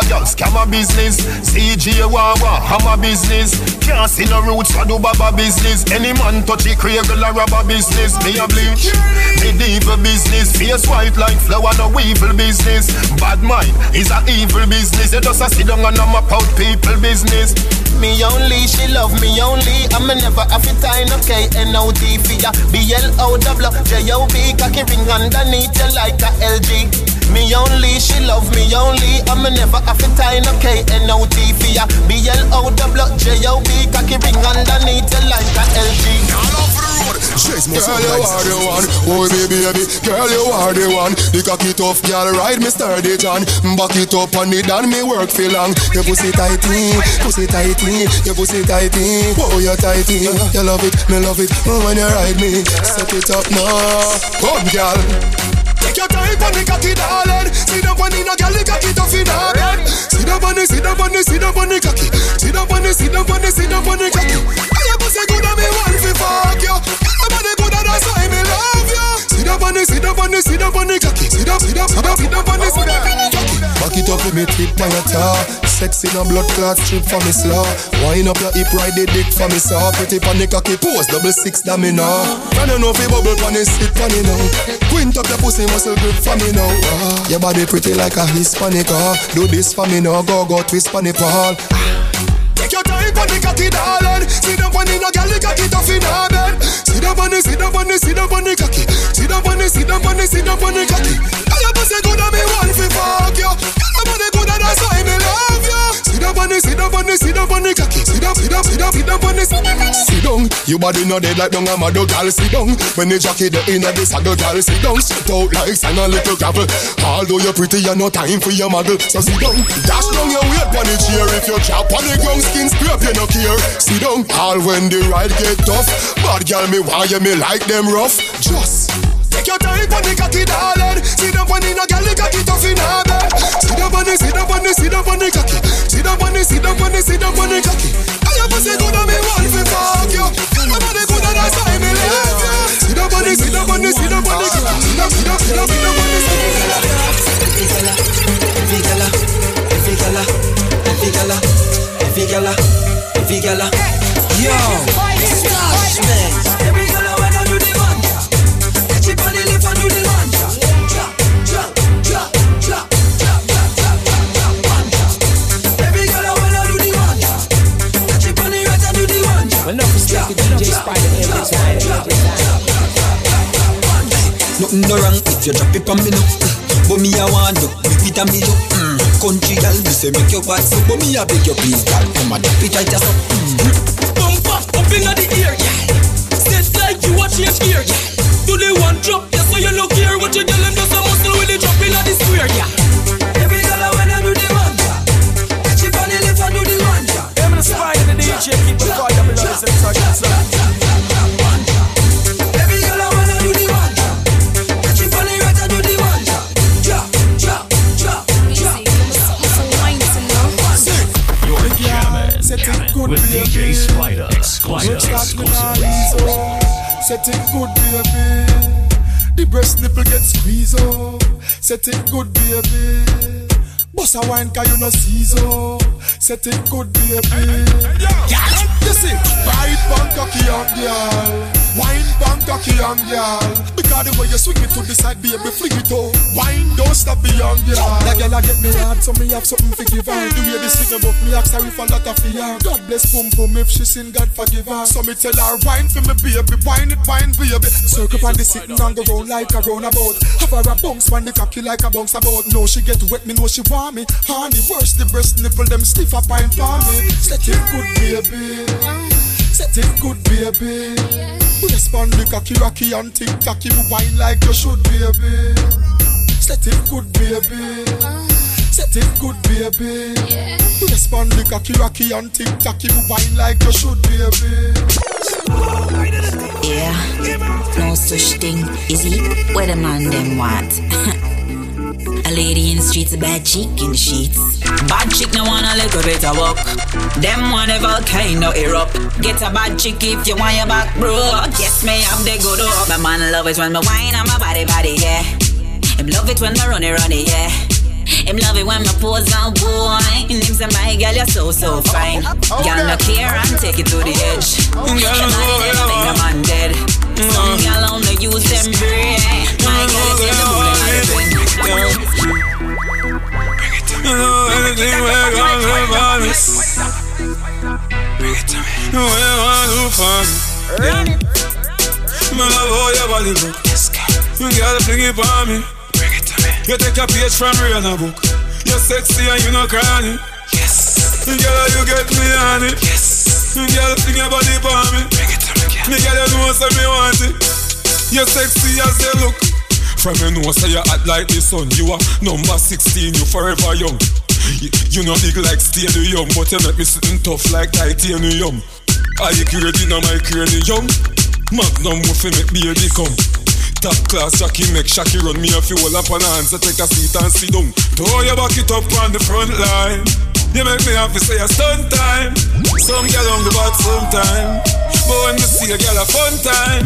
Yo, scam a business. C J Wawa, I'm a business. Can't see no roots for do baba business. Any man touch it, cradle or rubber business. Me a bleach, medieval business. Face white like flower, no evil business. Bad mind is a evil business. You just a sit down and I'm a proud people business. Me only, she love me only. I'ma never have it time, okay. N O T for ya. B L O W J O B. Cocky ring underneath you like a L G. Me only, she love me only. I'ma never have it time, okay. N O T for ya. B L O W J O B. Cocky ring underneath you like a L G. Girl, you are the one, oh baby, baby. Girl, you are the one. The cocky tough girl, ride me sturdy John. Back it up on it and me work for long. Your pussy tighty, pussy tighty, your pussy tighty. Oh, you tighty, you love it, me love it. Oh, when you ride me, set it up now. Come, girl. Take your time on the cocky, darling. Sit down on the no girl, the cocky tough in her bed. Sit down on the, sit down on the, sit down on the cocky. Sit down on the, sit down on the, sit down on the cocky. I your pussy good and me want to fuck you. Your body good and that's why me love you. Sit down on the, sit down on the, sit down on the cocky. Sit down, sit down, sit down, sit down on the, sit down on the cocky. Back it up with me tip on your top. Sexy no blood clot strip for me slaw. Wind up your hip, ride the dick for me saw. Pretty pan the cocky pose, double six da me now. Can you know if you bubble pan it, sit pan it now. Quint up your pussy muscle grip for me now. Ah, your body pretty like a Hispanic. Ah, do this for me now, go go twist pan it Paul. Take your time on the cocky, darling. Sit down on the no girl, the cocky tough in her bed. Sit down on the, sit down on the, sit down on the cocky. Sit down on the, sit down on the, sit down on the cocky. I your pussy good and me want to fuck you. Your body good and that's why me love you. Sit down on the, sit down on the, sit down on the cocky. Sit down, sit down, sit down, sit down on the, sit down. Your body no dead like dung a mad girl. Sit down. When the jockey the inna the saddle, girl, sit down. Sit out like sand and little gravel. Although you're pretty, you no time for your model. So sit down. Dash down your weight on the chair. If you chop on the ground, skin scrape, you no care. Sit down. All when the ride get tough. Bad girl, me why you me like them rough. Just take your time on the cocky, darling. Sit down on the no girl, the cocky tough in her bed. Sit down on the, sit down on the, sit down on the cocky. Sit down on the, sit down on the, sit down on the cocky. I your pussy good and me want to fuck you. My body good and that's why me love you. Sit down on the, sit down on the, sit down on the cocky. Sit down, sit down, sit down, sit down on the every gala, every gala, every gala, every gala, every gala, every gala. Yo, gosh, man. Every gala when I do the manja, catch it on the lip and do the manja. Drop, drop, drop, drop, drop, drop, drop, drop, manja. Every gala when I do the manja, catch it on the right and do the manja. Well, no mistake, D J Spider every time, every time. Nothing no wrong if you drop it on me now. But me I want to whip it on me too. Mm. Country girl, me say make your body so. But me I beg you please, girl, come and drop it right just up. Mm. Bump up, up inna the ear, yeah. Set like you watch change gear, yeah. Do the one drop, yeah, so you look here. What you tell them just a muscle with the drop inna the square, yeah. Every girl when I do the manja, catch it on the left and do the manja. I'm the Spider, the D J, keep the fire below the center, center. With D J Spider, exclusive, exclusive. Set it good, baby. The breast nipple get squeezed, oh. Set it good, baby. Boss a wine 'cause you no seize, set it good, baby. Girl, you see, ride punk cocky young girl, wine punk cocky young girl. Because the way you swing it to the side, baby, fling it out. Wine, don't stop the young girl. That girl a get me hard, so me have something to give her. The way they sing about me, ask her if a lot of fear. God bless pum pum if she sin, God forgive her. So me tell her, wine for me, baby, wine it, wine, baby. Circle on the sitting and go round like a roundabout. Have her a bounce when the cocky like a bounce about. No, she get wet, me know she want me. Honey, worse the breast nipple, them stiff up and for me. Set it good, baby. Set it good, baby. Respond the cocky, rocky and tick cocky. Wine like you should, baby. Set it good, baby. Set it good, baby. Respond the cocky, rocky and tick cocky. Wine like you should, baby. Yeah, no such thing. Is it where the man them want? A lady in the streets, a bad chick in the sheets. Bad chick no want a little bit of walk. Them want a volcano erupt. Get a bad chick if you want your back, bro. Yes, me have the good up. My man love it when me whine on my body, body, yeah. Him love it when me run it, run it, yeah. Him love it when my pose now, boy. Him say my girl, you're so, so fine. Girl, look here and take it to the edge. Girl, think I'm on dead. Some girl only use them brain. My girl, say the bullet on the bed. You know anything we're gonna promise. Bring it to me. You want to for me. Run it. Me love how your body look. You gotta bring it for me. Bring it to me. You take a page from Rihanna book. You're sexy and you know cranny. Yes. Girl, you get me on it. Yes. Girl, bring your body for me. Bring it to me. Me girl, you know say me want it. You're sexy as they look. From you know say you hot like the sun. You are number sixteen, you forever young. You, you know big like stadium, but you make me sitting tough like titanium. Are you crazy in my cranium? Magnum muffin make baby come. Top class Jackie make Shaki run me a few up on hands. I take a seat and sit down. Throw your back it up on the front line. You make me have to say a stunt time. Some girl on the back sometime, but when me see a girl a fun time.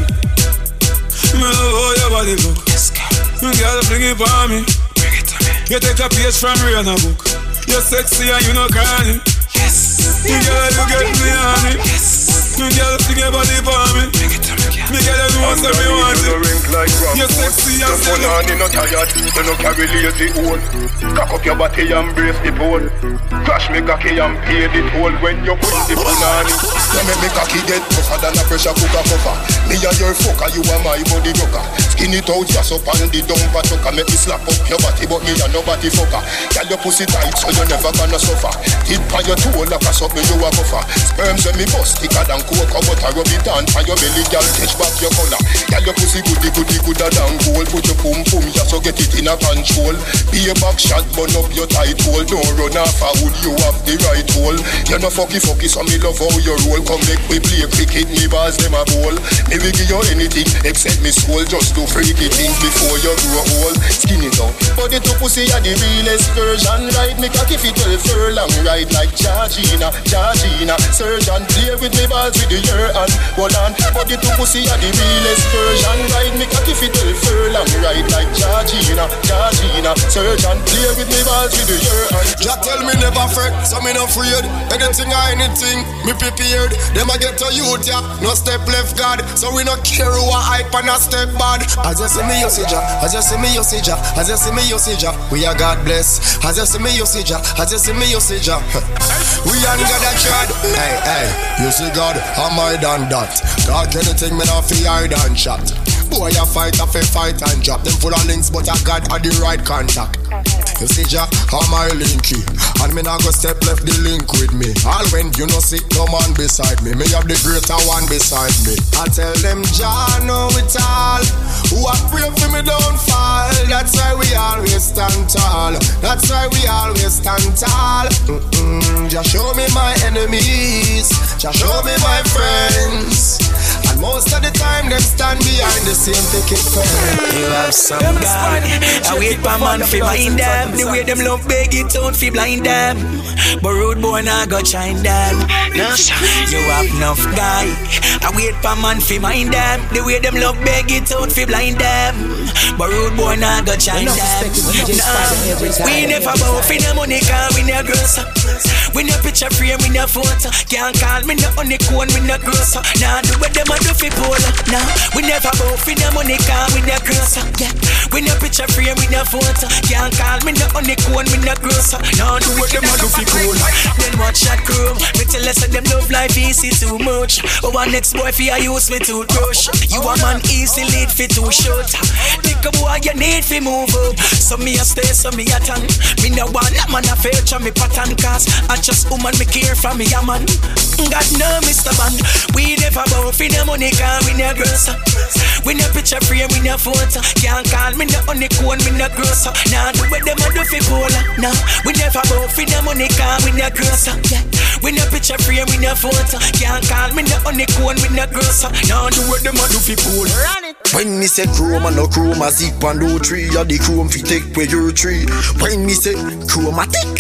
Me love how your body look. You gotta bring it for me. Bring it to me. You take a page from Rihanna book. You're sexy and you know cranny. Yes. You girl, you get me on it. Yes. You gotta bring your body for me. Bring it to me. Me girl, you know what me want it. You're sexy and you know. You no tired, you no carry lazy old. Cock up your body and brace the bone. Crash me cocky and pay the toll when you put the punani. You make me cocky get tougher than a pressure cooker cover. Me and your fucker, you are my body rocker. Skin it out just up on the dumper chucker. Make me slap up your body, but me and nobody fucker. Girl, your pussy tight, so you never gonna suffer. Hit by your toe like a suck me, you a buffer. Sperms when me bust thicker than coke, but I rub it on for your belly, girl, catch back your collar. Girl, your pussy goody goody gooder than gold. Put your pum pum, ya so get it in a control. Be a back shot, burn up your tight hole. Don't run off a wood, you have the right hole. You no fucky fucky, so me love how you roll. Come make me play cricket, me bars them a bowl. Me will give you anything except me soul. Just do freaky things before you grow old. Skin it out, body to pussy are the realest version. Ride me cocky fit twelve furlong, ride like Georgina, Georgina. Surgeon play with me balls with the year and hold on. Body to pussy are the realest version. Ride me cocky fit twelve furlong, ride like Georgina, Georgina. Surgeon play with me balls with the year and. Jah tell me never fret, so me no afraid. Anything or anything, me prepared. Them a get to youth, yeah, no step left God. So we no care who a hype and a step bad. As you see me, you see Jah. As you see me, you see Jah. As you see me, you see Jah. We are God bless. As you see me, you see Jah. As you see me, you see Jah. We ain't got a trad. Hey, hey, you see God, am I done that? God anything me not fi hide and chat. Boy, a fight, a fi fight and drop. Them full of links, but I got at the right contact. You see Jah, how my linky. And me not go step left the link with me. All when you know see no man beside me. Me have the greater one beside me. I tell them Jah know it all. Who a pray for me don't fall. That's why we always stand tall. That's why we always stand tall. Mm-mm. Jah show me my enemies. Jah show me my friends. And most of the time them stand behind the same ticket fence. You have some guy, I wait for man fi mind them. The way them love beg it out fi blind them. But rude boy nah go shine them. No, you have enough guy, I wait for man fi mind them. The way them love beg it out fi blind them. But rude boy nah go shine them. Nah, we never bow fi no money car, we no gross. We no picture frame, we no photo. Can't call me no honeycomb, we no gross. Nah, do what them a do fi polo. Nah, we never bow fi no money car, we no gross. Yeah, we no picture frame, we no photo. Can't call me no honeycomb, we no gross. Nah, do what them a do fi polo. Then watch that crew. Me tell us that them love life easy too much. Oh, one next boy fi a use me toothbrush. You a man easy lead fi too short. Think a boy you need fi move up. So me a stay, so me a tan. Me no want that man a feature me pattern. Cause I just woman me care from me a man. God no Mister Band. We never bow fi no money car, we no gross. We no picture frame, we no photo. Can't call me no honeycomb, me no gross. Nah, do what them a do fi polo. Nah, we never bow fi no money car, we no gross. Yeah, we no picture frame, we no photo. Can't call me no honeycomb, we no gross. Nah, do what them a do fi polo. When me say chroma, no chroma, zip and do tree. Ya the chrome fi take where your tree. When me say chromatic,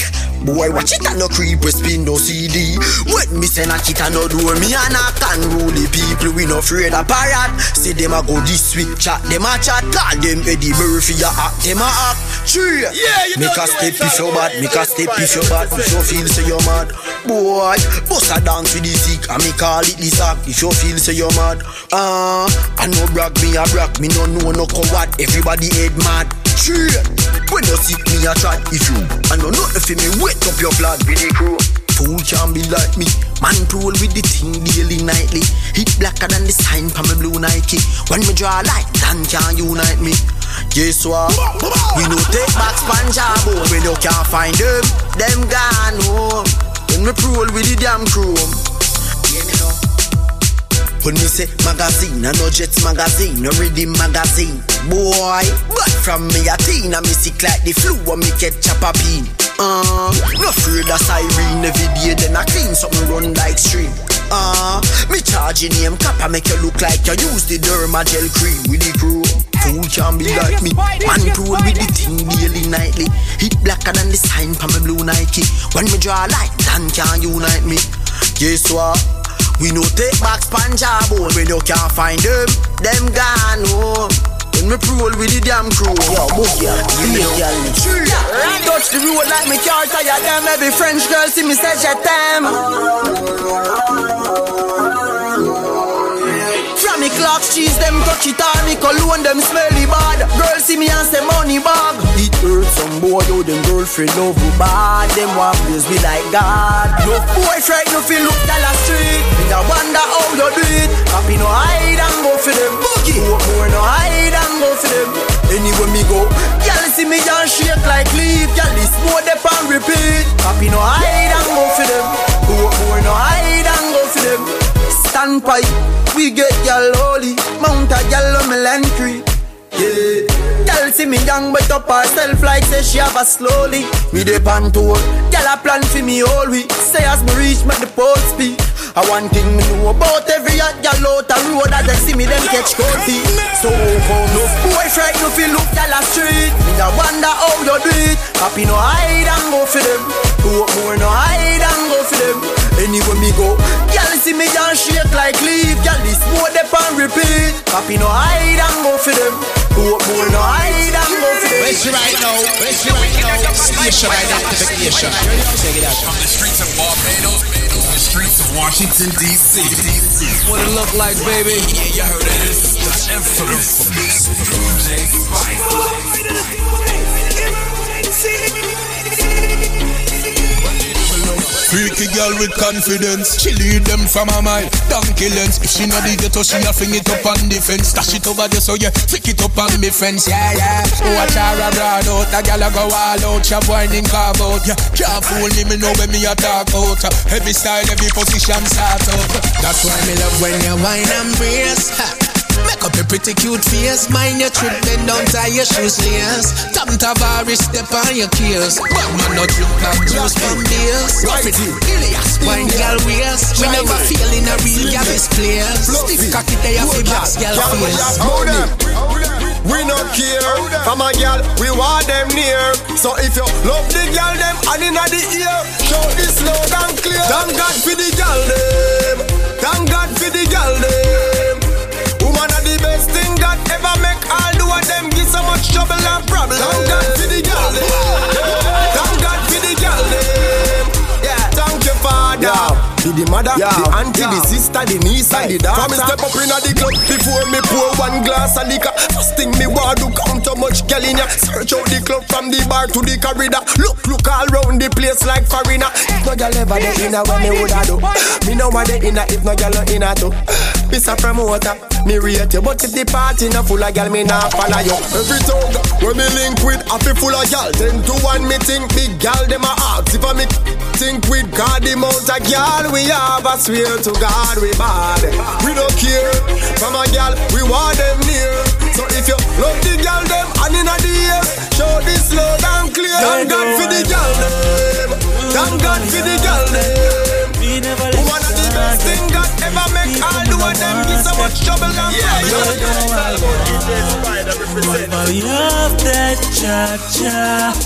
Boy, watch it and no creep, we spin no C D. When me send a kit and no door, me and I can rule the people. We no afraid of parrot. Say them a go this week, chat them a chat. Call them Eddie Murphy, a act them a act. True. Yeah, you make a step if you bad, make a step if you bad. If you feel say you're mad, boy, bust a dance with the sick, and me call it the sack. If you feel say you're mad, ah, uh, I no brag me a brag, me no know no coward. Everybody head mad. True. When you see me a chat, if you I know nothing for me, wet up your flag with the crew. Fool can't be like me, man roll with the thing daily nightly. Hit blacker than the sign from my blue Nike. When me draw a light, then can't unite me. Guess what? We no take back SpongeBob when you can't find them. Them gone home. When me roll with the damn crew. Yeah, me know. When me say magazine, I no Jets magazine, no Reading magazine. Boy, but from me a teen, I me sick like the flu when me catch a pin. Uh, no afraid of siren every day, then I clean something run like stream. Uh, me charging name cap, I make you look like you use the Derma gel cream with the crew. Fool can't be like me, man roll with the thing daily nightly. Hit blacker than the sign from my blue Nike. When me draw a light, then can't unite me. Guess what? We no take back SpongeBob when you can't find them. Them gone home. When we roll with the damn crew. Yo, book ya, give me a true. Touch the road like me car tire them. Every French girl see me say je t'aime. From me clocks, cheese them touch it on me cologne them smelly bad. Girl see me and say money bag. It hurt some boy though them girlfriend love you bad. Them want please be like God. No boy fright no feel look down the street. Me I wonder how you do it. Happy no hide and go for them. Boogie, more no hide and go for them. Anywhere me go, y'all see me and shake like leaf. Y'all this more dep and repeat. Happy no hide and go for them. More no hide and go for them. Standpipe, we get y'all holy. Mount a y'all on melancholy. Yeah, y'all see me young but up herself like say she have a slowly. Me dey pan tour, y'all a plan for me all week. Say as me reach make the pole speak. I one thing me know about every yacht y'all out a road as they see me them catch coffee. So come no boy fright no feel look y'all a street. Me a wonder how you do it. Happy no hide and go for them. Hope more no hide and go for them. Anywhere me go, y'all see me and shake like leaf. Y'all this more dep and repeat. Happy no hide and go for them. Hope more no hide and go for them. Where's she right now? Where's she right now? Station identification. Check it out. From the streets of Barbados to the streets of Washington D C. What it look like, baby? Yeah, you heard it. This is the infamous D J Spider. Freaky girl with confidence, she lead them from her mind. Donkey lens, if she not the ghetto, she a fling it up on the fence. Dash it over there, so yeah, flick it up on me fence. Yeah, yeah. Watch her abroad out, a gal a go all out. She whining carve out, yeah. Can't fool me, me know when me a talk out. Every style, every position start out. That's why me love when you whine and brace. Make up your pretty cute face. Mind your trip, then don't tie your shoes lace. Tom Tavares, step on your keels. But man, no drink and juice from deals. Rough it, Ilias, wine girl waist. We never feel in a real gabby's place. Stiff cocky, they have a box girl face. We no care from a girl, we want them near. So if you love the girl, them and inna the ear, show this loud and clear. Thank God for the girl, them. Thank God for the girl, them. Woman are the best thing that ever make all do of them give so much trouble and problem. Thank God for the girl, them. Thank God for the girl, them. Yeah, thank you, Father. Yeah. To the mother, yeah, the auntie, yeah, the sister, the niece, and the daughter. From me step up inna the club before me pour one glass of liquor. First thing me want do count how much girl in ya. Search out the club from the bar to the corridor. Look, look all round the place like foreigner. If no girl ever dey inna, what me woulda do? Me know what dey inna if no girl no inna too. Mister Promoter, me rate you, but if the party no full of girl, me nah follow you. Every tongue when me link with a fi full of girl, ten to one me think big girl dem a ask. If I me think with God the amount of girl we have, I swear to God we bad. We don't care from a girl, we want them near. So if you love the girl them and inna the ear, show this loud and clear. Thank God for the girl them. Thank God for the girl them. Woman are the best thing that ever make all do of them give so much trouble and problem. I love that cha-cha.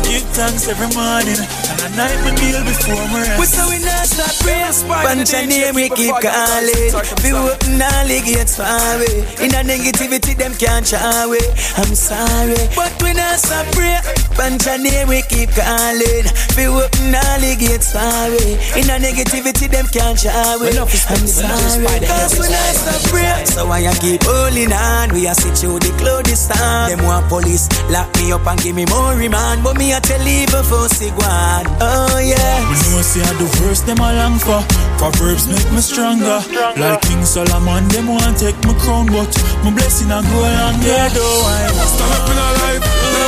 Give thanks every morning, and at night me kneel before me rest. We say we not stop praying. Bunch of name we keep calling. We open all the gates for away. In a negativity them can't shy away. I'm sorry, but we not stop praying. Bunch of name we keep calling. We open all the gates for away. In a negativity them can't shy away. I'm sorry, cause we not stop praying. So I keep holding on. We are sit through the closest time. Them want police lock me up and give me more remand, but me I tell even for Sigwan. Oh yeah. You know see I do verse them a long for. Proverbs make me stronger. Like King Solomon, them want take my crown, but my blessing I go along. Yeah, though I stand up in a life.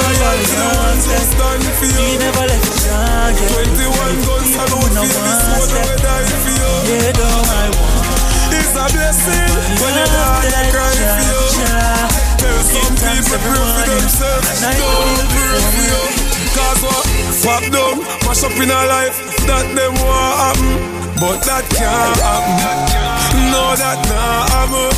Stand for you. He never left the target. Twenty-one guns salute for you. This one I die for you. Yeah, though I want. It's a blessing when you die I cry for you. Tell some people pray for themselves. Don't pray for you. Cause what? Fuck them, mash up in a life that them want happen, but that can't happen. No, that not happen.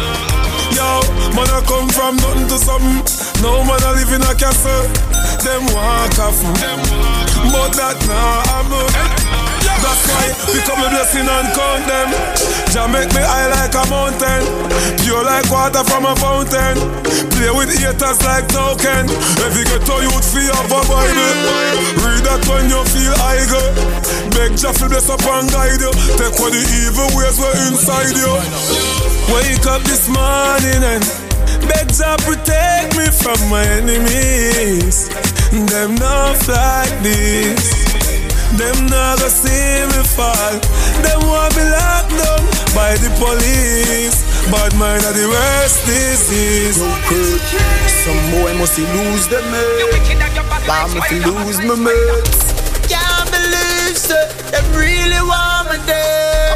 Yo, man I come from nothing to something. No man I live in a castle. Them want coffin, but that not happen. That's why become a blessing and count them. Jah make me high like a mountain, pure like water from a fountain. Play with haters like token. If you get to youth feel of a Bible, read that when you feel high go. Beg Jah to bless up and guide you. Take all the evil ways were inside you. Wake up this morning and beg Jah protect me from my enemies. Them not like this. Them not gonna see me fall. Them want me locked down by the police. Bad mind are the worst disease. Okay. Some boy must lose them mates. But me fi lose my mates. Can't believe so. Them really want me dead.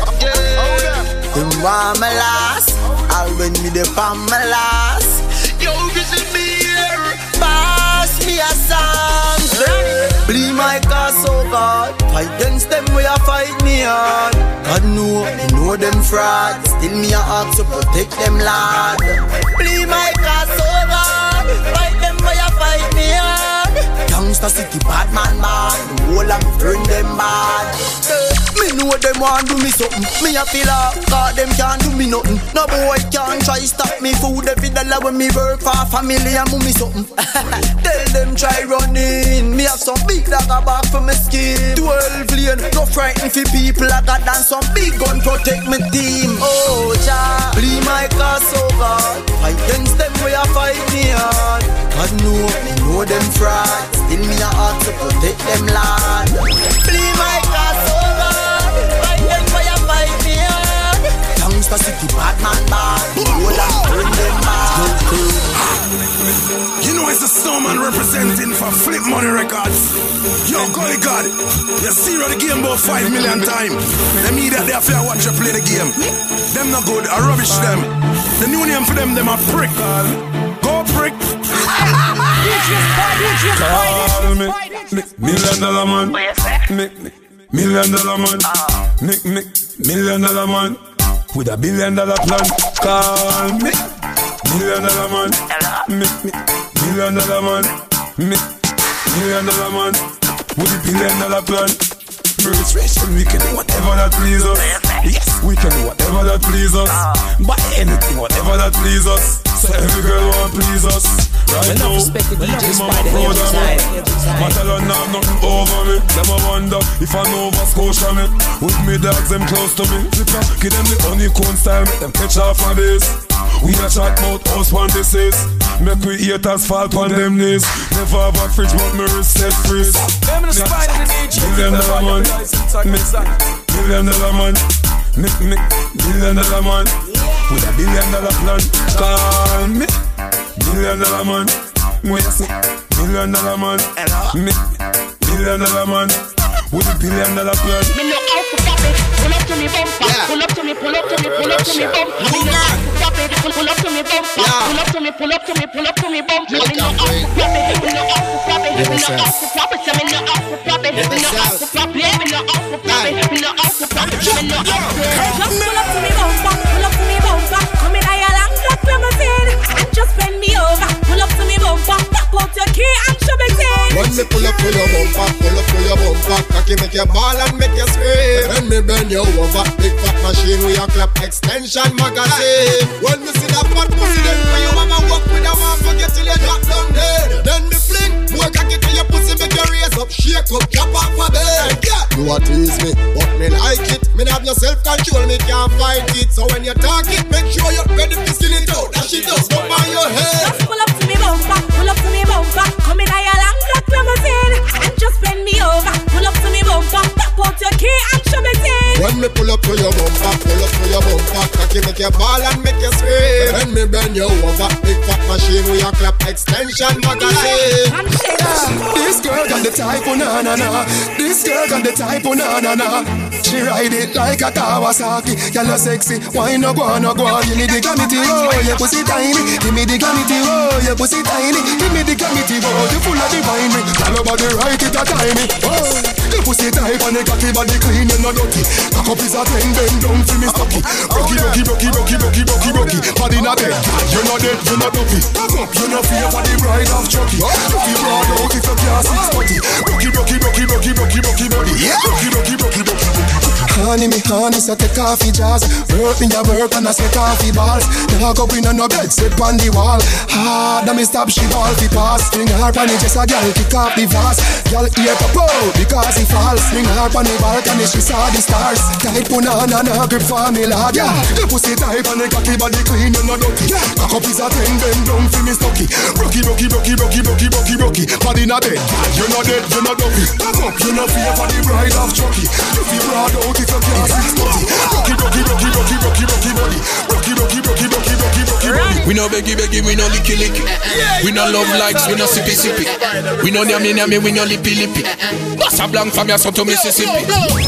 Them want me last. I'll when me the pan my last. Yo, visit me here. Pass me a song. Bleed my cause, oh God. Fight against them, we a fight me on. God know, me know them frauds. Still me a ask to protect them, lad. Bleed my cause, oh God. Fight them, we a fight me on. Youngster city, bad man, man. The whole of me friend them bad. Me know them want do me something. Me a feel up, cause them can't do me nothing. No boy can't try stop me food every dollar when me work for family and move me something. Tell them try running. Me have some big dog a back for my skin. Twelve lane, no frightened for people. I got done some big gun protect my team. Oh Jah, bleed my cause, oh God. Fight against them we a fight me hard. God know, me know them frauds. Still me a heart to protect them lad. Bleed my cause, oh God. Fight them we a fight me hard. Youngster city bad man bad. Hold on, bring them bad. You know it's the Snowman representing for Flip Money Records. Yo, Golly God, you zero the game about five million times. Them media they have to watch you play the game. Them not good, I rubbish them. The new name for them, them a prick. Go prick. Call me, me, million dollar man. Me, me, million dollar man. Me, me, million dollar man. With a billion dollar plan. Call me, million dollar man. Me, me, million dollar man. Me, million dollar man. With a billion dollar plan. Rich, rich, we can do whatever that please us. Yes, we can do whatever that please us. Buy anything, whatever that please us. So every girl want please us. Right now, them a proud of me. Matalon have nothing over me. Them a wonder if I know Nova Scotia me. With me dogs, them close to me. Give them the honeycomb style, make them catch off my base. We a chat about house fantasies. Make we haters fall on them knees. Never have a fridge, but me reset freeze. Million dollar man. Million dollar man. Million dollar man. With a billion dollar plan. Call me. Million dollar man. Million dollar man. Million dollar man. With a billion dollar plan. Me no out to pop it. Pull up to me bumper. Pull up to me, pull up to me, pull up to me bumper. Me no out to pop it. Pull up to me bumper. Pull up to me, pull up to me, pull up to me bumper. Me no out to pop it. Me no out to pop it. Me no out to pop it. Me no out to pop it. Me no out to pop it. Me no out to pop it. Me no out to pop it. Me no out to pop it. Just pull up to me bumper. Pull up to me bumper. Come in higher long, just let me see. And just bend me over. Pull up to me bumper. Pop out your key and show me thing. Once you pull up, pull up. machine, we a clap extension magazine. When me see that fat pussy, then when you have a walk with a man, forget till you drop down dead. Then me fling, more cocky till your pussy make you raise up, shake up, drop off a bed. Yeah. You a tease me, but me like it. Me have no self-control, me can't fight it. So when you talk it, make sure you're ready to skin it out. That shit does go by your head. Just pull up to me bumper, pull up to me bumper. Come in a long black limousine and just bend me over. Pull up to me bumper, pop out your key and show me thing. When me pull up to your bumper, pull up to your bumper, cocky make you ball and make you scream. When me bend you over, big fat machine with your clap extension magazine. Yeah. This girl got the type of na na na. This girl got the type of na na na. She ride it like a Kawasaki. Y'all are sexy, why no go no go? Give me the glamity, oh your pussy tiny. Give me the glamity, oh your pussy tiny. Give me the glamity, oh you full of divine. All over the right it a timey. Oh, your pussy tight and the cocky body clean and no dirty. Cock up is a ten, bend down for me stocky. Rocky, rocky, rocky, rocky, rocky, rocky, rocky. Body not dead, you not dead, you not dopey. Cock up, you not fear for the bride of Chucky. You feel broad out if you can't six forty. Rocky, rocky, rocky, rocky, rocky, rocky body. Rocky, rocky, rocky, rocky, rocky. Honey, me honey, so take coffee jars. Work in your work and I say coffee balls. Now go in on no bed, sit on the wall. Hard, me stop, she ball fi pass. Swing her pan it, just a girl kick off the vase. Girl ear pop out because he falls. Swing her pan the balcony, she saw the stars. Tight punana, na grip for me lad. Yeah, the pussy tight and the cocky body clean and no dirty. Cock up is a ten, bend down fi me stocky. Rocky, rocky, rocky, rocky, rocky, rocky, rocky. Body not dead, you not dead, you not dopey. Cock up, you not fear for the bride of Chucky. You feel broad out if you can't six forty. Rocky, rocky, rocky, rocky, rocky, rocky body. Rocky, rocky, rocky, rocky, rocky, rocky body. We no beggy beggy, we no licky licky. We no love likes, we no sippy sippy. We no nyami nyami, we no lippy lippy. Bossa blanc from your son to Mississippi.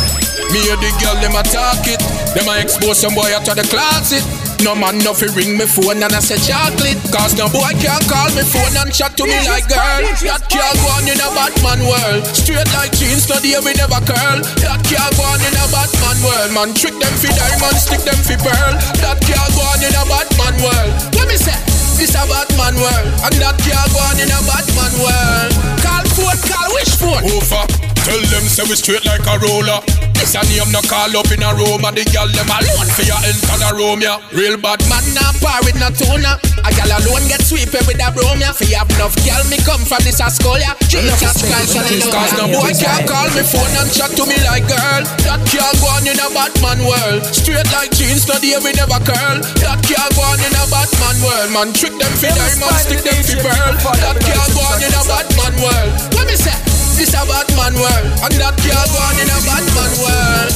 Me and the girl, them a talk it. Them a expose some boy out of the closet. No man no fi ring me phone and I say chocolate. Cause no boy can't call me phone and chat to me like girl. That can't go on in a Batman world. Straight like jeans, no day we never curl. That can't go on in a Batman world. Man trick them fi diamond, stick them fi pearl. That can't go on in a Batman world. What me say? This a Batman world. And that can't go on in a Batman world. Call phone, call wish phone. Over. Tell them say we straight like a roller. This a name no call up in a room. And the girl them alone for you enter the room, yeah. Real bad man nah par with no toner. A girl alone get sweeping with a broom, yeah. For you have enough girl me come from this a school, yeah. Just catch guys on it. Cause no boy can't call me phone and chat to me like girl. That can't go on in a Batman world. Straight like jeans, no day we never curl. That can't go on in a Batman world. Man trick them for diamond, stick them for pearl. That can't go on in a Batman world. What me say? This a Batman world, and that can't go on in a Batman world.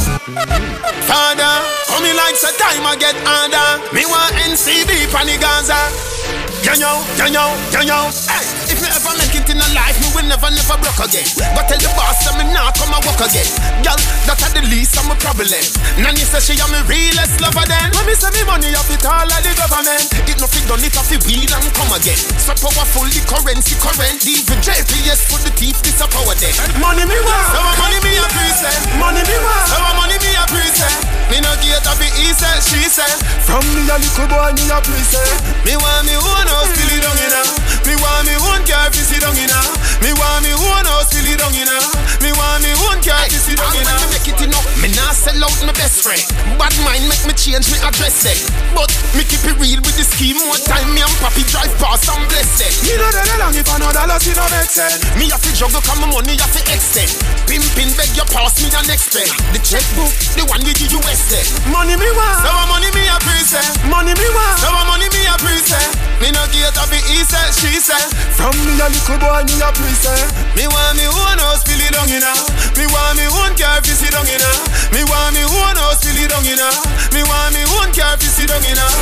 Father, come in like the time I get harder. Me want N C B pan the Gaza. You know, you know, you know. Hey, if me ever make it in a life, me will never, never broke again. But tell the boss that me not come and walk again. Girl, that are the least of my problem. Nanny say she am me realest lover then. When me say me money up it all like the government. It nothing done it off the weed and come again. So powerful the currency current. Even J P S for the thief this a power then. Money me want, so money me a present. Money me want, so money me a present. Me no get up it easy, she say. From me a little boy me a present. Me want me own house, fill it down in her. Me want me own car, fill it down in her. Me want me own house, fill it down in her. Me want me own car, fill it down in her. Make it enough, me nah sell out my best friend. Bad mind make me change me address it. But me keep it real with the scheme. More time me and Papi drive past and bless it. Me no dead long if I know dollars it don't make sense. Me have to juggle come my money have to extend. Pimpin beg you pass me and expect. The checkbook, the one with the U S A. Money me want, so money me a present. Money me want, so money me a present. Me no get up it easy, she say. From me a little boy me a present. Me want me own house, fill it down in her. Me want me own car, fill it down in her. Me want me own house, fill it down in her. Me want me own car, fill it down in her.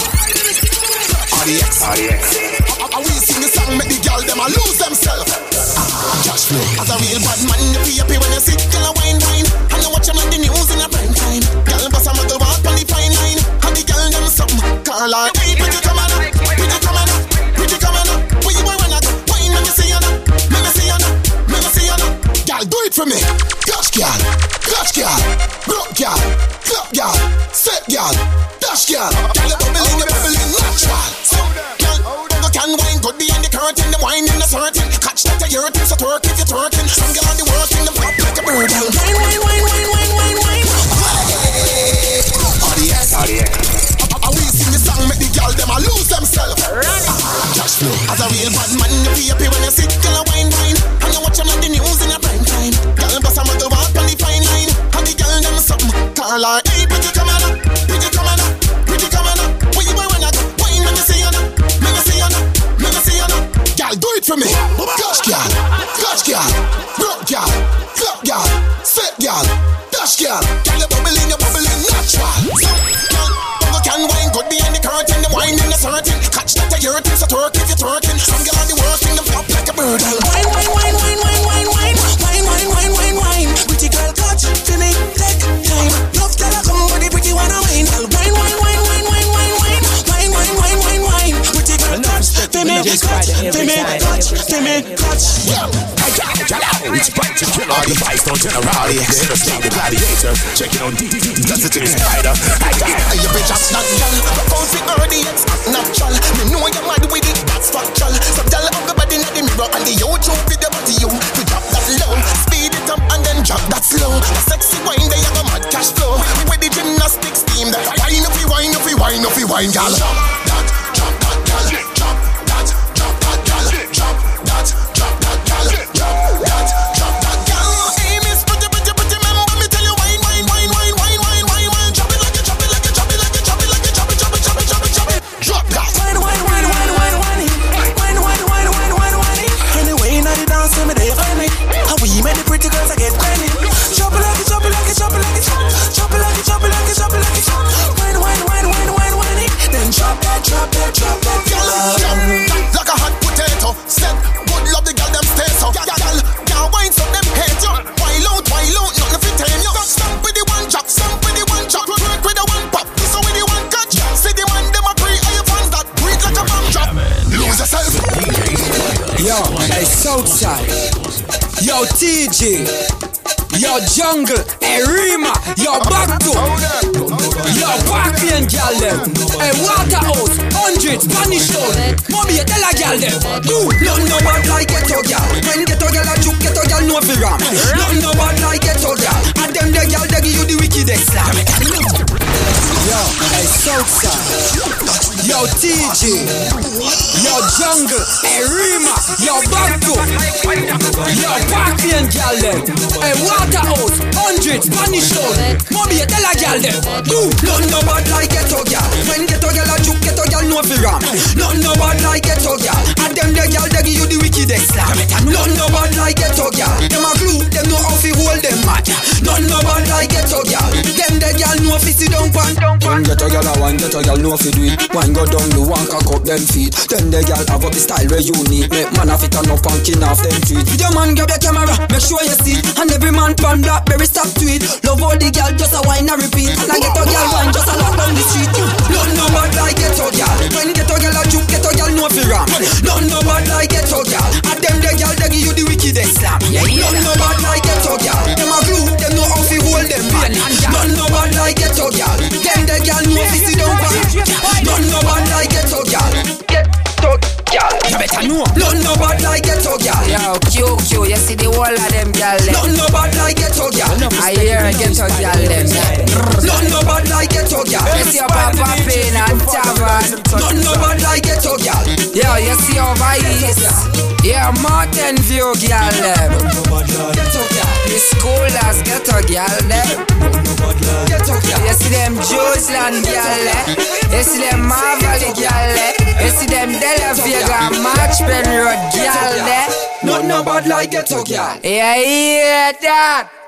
R D X, R D X. I will sing the song, make the girl them a lose themselves. Josh Flow. As a real bad man, you be happy when you sit, girl a wine wine. And you watch them on the news in a prime time. Girl boss a muggle walk on the fine line. And the girl them something, call like hey, pretty coming up, pretty coming up, pretty coming up. Where you want to wine, let me see you now, let me see you now, let me see you now. Girl, do it for me. Clutch girl, clutch girl, broke girl, club girl, set girl, dash girl. Girl, you bubbling, you bubbling natural. So, girl, you can wine good behind the curtain, the wine in the certain. Catch that you're hurting, so twerk if you're twerking. Some girl on the working, the flop like a bird. Wine, wine, wine, wine, wine, wine, wine. R D flow. As a real bad man, you be happy when you sit, girl a wine wine. And you watch them on the news in a prime time. Girl bust a mother walk on the fine line. And the girl them something. Call her, hey, pretty come on up, pretty come on up, pretty come on up. Where you going when I go? Wine, let me see you now, let me see you now, let me see you now. Girl, do it for me. Gosh, girl, gosh, girl, broke girl, flop girl, set girl, dash girl. Girl, you bubbling, you bubbling natural. Girl, you can wine good behind the curtain. The wine in the certain. Catch that you're hurting, so twerk if you're twerking. Some girl on the working, them flop like a bird. Wine, wine, wine, wine, wine, wine, wine, wine, wine, wine, wine, wine. Pretty girl, catch for me, take time. Love girl, I come with the pretty one, I wine. Wine, wine, wine, wine, wine, wine, wine, wine, wine, wine, wine, wine. Pretty girl, catch for me, catch for me, catch for me, catch. It's right to kill all the vice, don't turn around. The interstate, the gladiator, checking on D D D, that's the spider. I got you bitch, that's not girl. Don't fit early, it's natural. Me know you're mad with it, that's factual. So tell everybody in the mirror and the YouTube video to you. To drop that low, speed it up and then drop that slow. A sexy wine, they have a mad cash flow. With the gymnastics team, that wine up, wine up, wine up, wine, girl. Drop that, drop that, girl. Drop that, drop that, girl. Drop that, drop that, girl. Drop that, drop that, girl. Hey, miss, put it, put it, put it, remember me tell you wine, wine, wine, wine, wine, wine, wine, wine. Drop it like it, drop it like it, drop it like it, drop it like it, drop it, drop it, drop it, drop it, drop it. Drop that. Wine, wine, wine, wine, wine, wine, wine, wine, wine, wine, wine, wine. Anyway, now the dance to me, they find me. How we make the pretty girls I get grimy. Drop it like it, drop it like it, drop it like it, drop it like it, drop it like it, drop it like it. Wine, wine, wine, wine, wine, wine. Then drop that, drop that, drop that, girl. Like a hot potato. Said, good love the girl them stay so. Girl, girl, wine so them hate you. Wild out, wild out, nothing fit tame you. Stamp with the one drop, stamp with the one drop. Work with the one pop, so with the one catch. See the man them a pre, are you fans that breathe like a bomb drop? Lose yourself. Yo, hey Southside. Yo, T G. Yo, Jungle. Hey, Rima. Yo, Bakto. Yo, Parkland, gal them. Hey, Waterhouse. Hundred, Spanish Town. Mommy, you tell a gal them. Do. Nothing no bad like ghetto gal. When ghetto gal a juke, ghetto gal no fi ram. Nothing no bad like ghetto gal. And them the gal they give you the wickedest slam. Yo, hey, Southside. Yo, T G. Yo, Jungle. Hey, Rima. Yo, Bakto. Yo, Parkland, gal them. Hey, Waterhouse, hundred, Spanish Town. Mommy, you tell a gal them. Do. Nothing no bad like ghetto gal. When ghetto gal a juke, ghetto gal no fi ram. Nothing no bad like ghetto gal. And them the gal they give you the wickedest slam. Nothing no bad like ghetto gal. Them a glue, them know how fi hold them mad. Nothing no bad like ghetto gal. Them the gal know fi sit down pan. One ghetto gal a one ghetto gal know fi do it. One go down the one cock up them feet. Then the gal have up the style where you need. Make man a fit and up and kin off them treat. Video man grab your camera, make sure you see. And every man pan Blackberry stop tweet. Love all the gal just a whine and repeat. And I get a gal one just a lock down the street. Nothing no bad like ghetto gal. When ghetto gal a juke, ghetto gal no fi ram. Nothing no bad like ghetto gal. And them the gal they give you the wickedest slam. Nothing no bad like ghetto gal. Them a glue, them know how fi hold them man. Nothing no bad like ghetto gal. Them the gal know fi sit down pan. Nothing no bad like ghetto gal. Ghetto gal. You better know. Nothing no bad like ghetto gal. Yo, Q Q, you see the whole of them gal them. Nothing no bad like ghetto gal. I hear a ghetto gal them. Nothing no bad like ghetto gal. You see your Papa Pin and Tavern. Nothing no bad like ghetto gal. Yo, you see over east. Yeah, Mountain View gal them. Ghetto gal. The school has ghetto gal them. Ghetto gal. You see them Joseland gal them. You see them Marvally gal them. You see them Della Vega Marchpen Road gal them. Nothing no bad like ghetto gal. Yeah, yeah, that.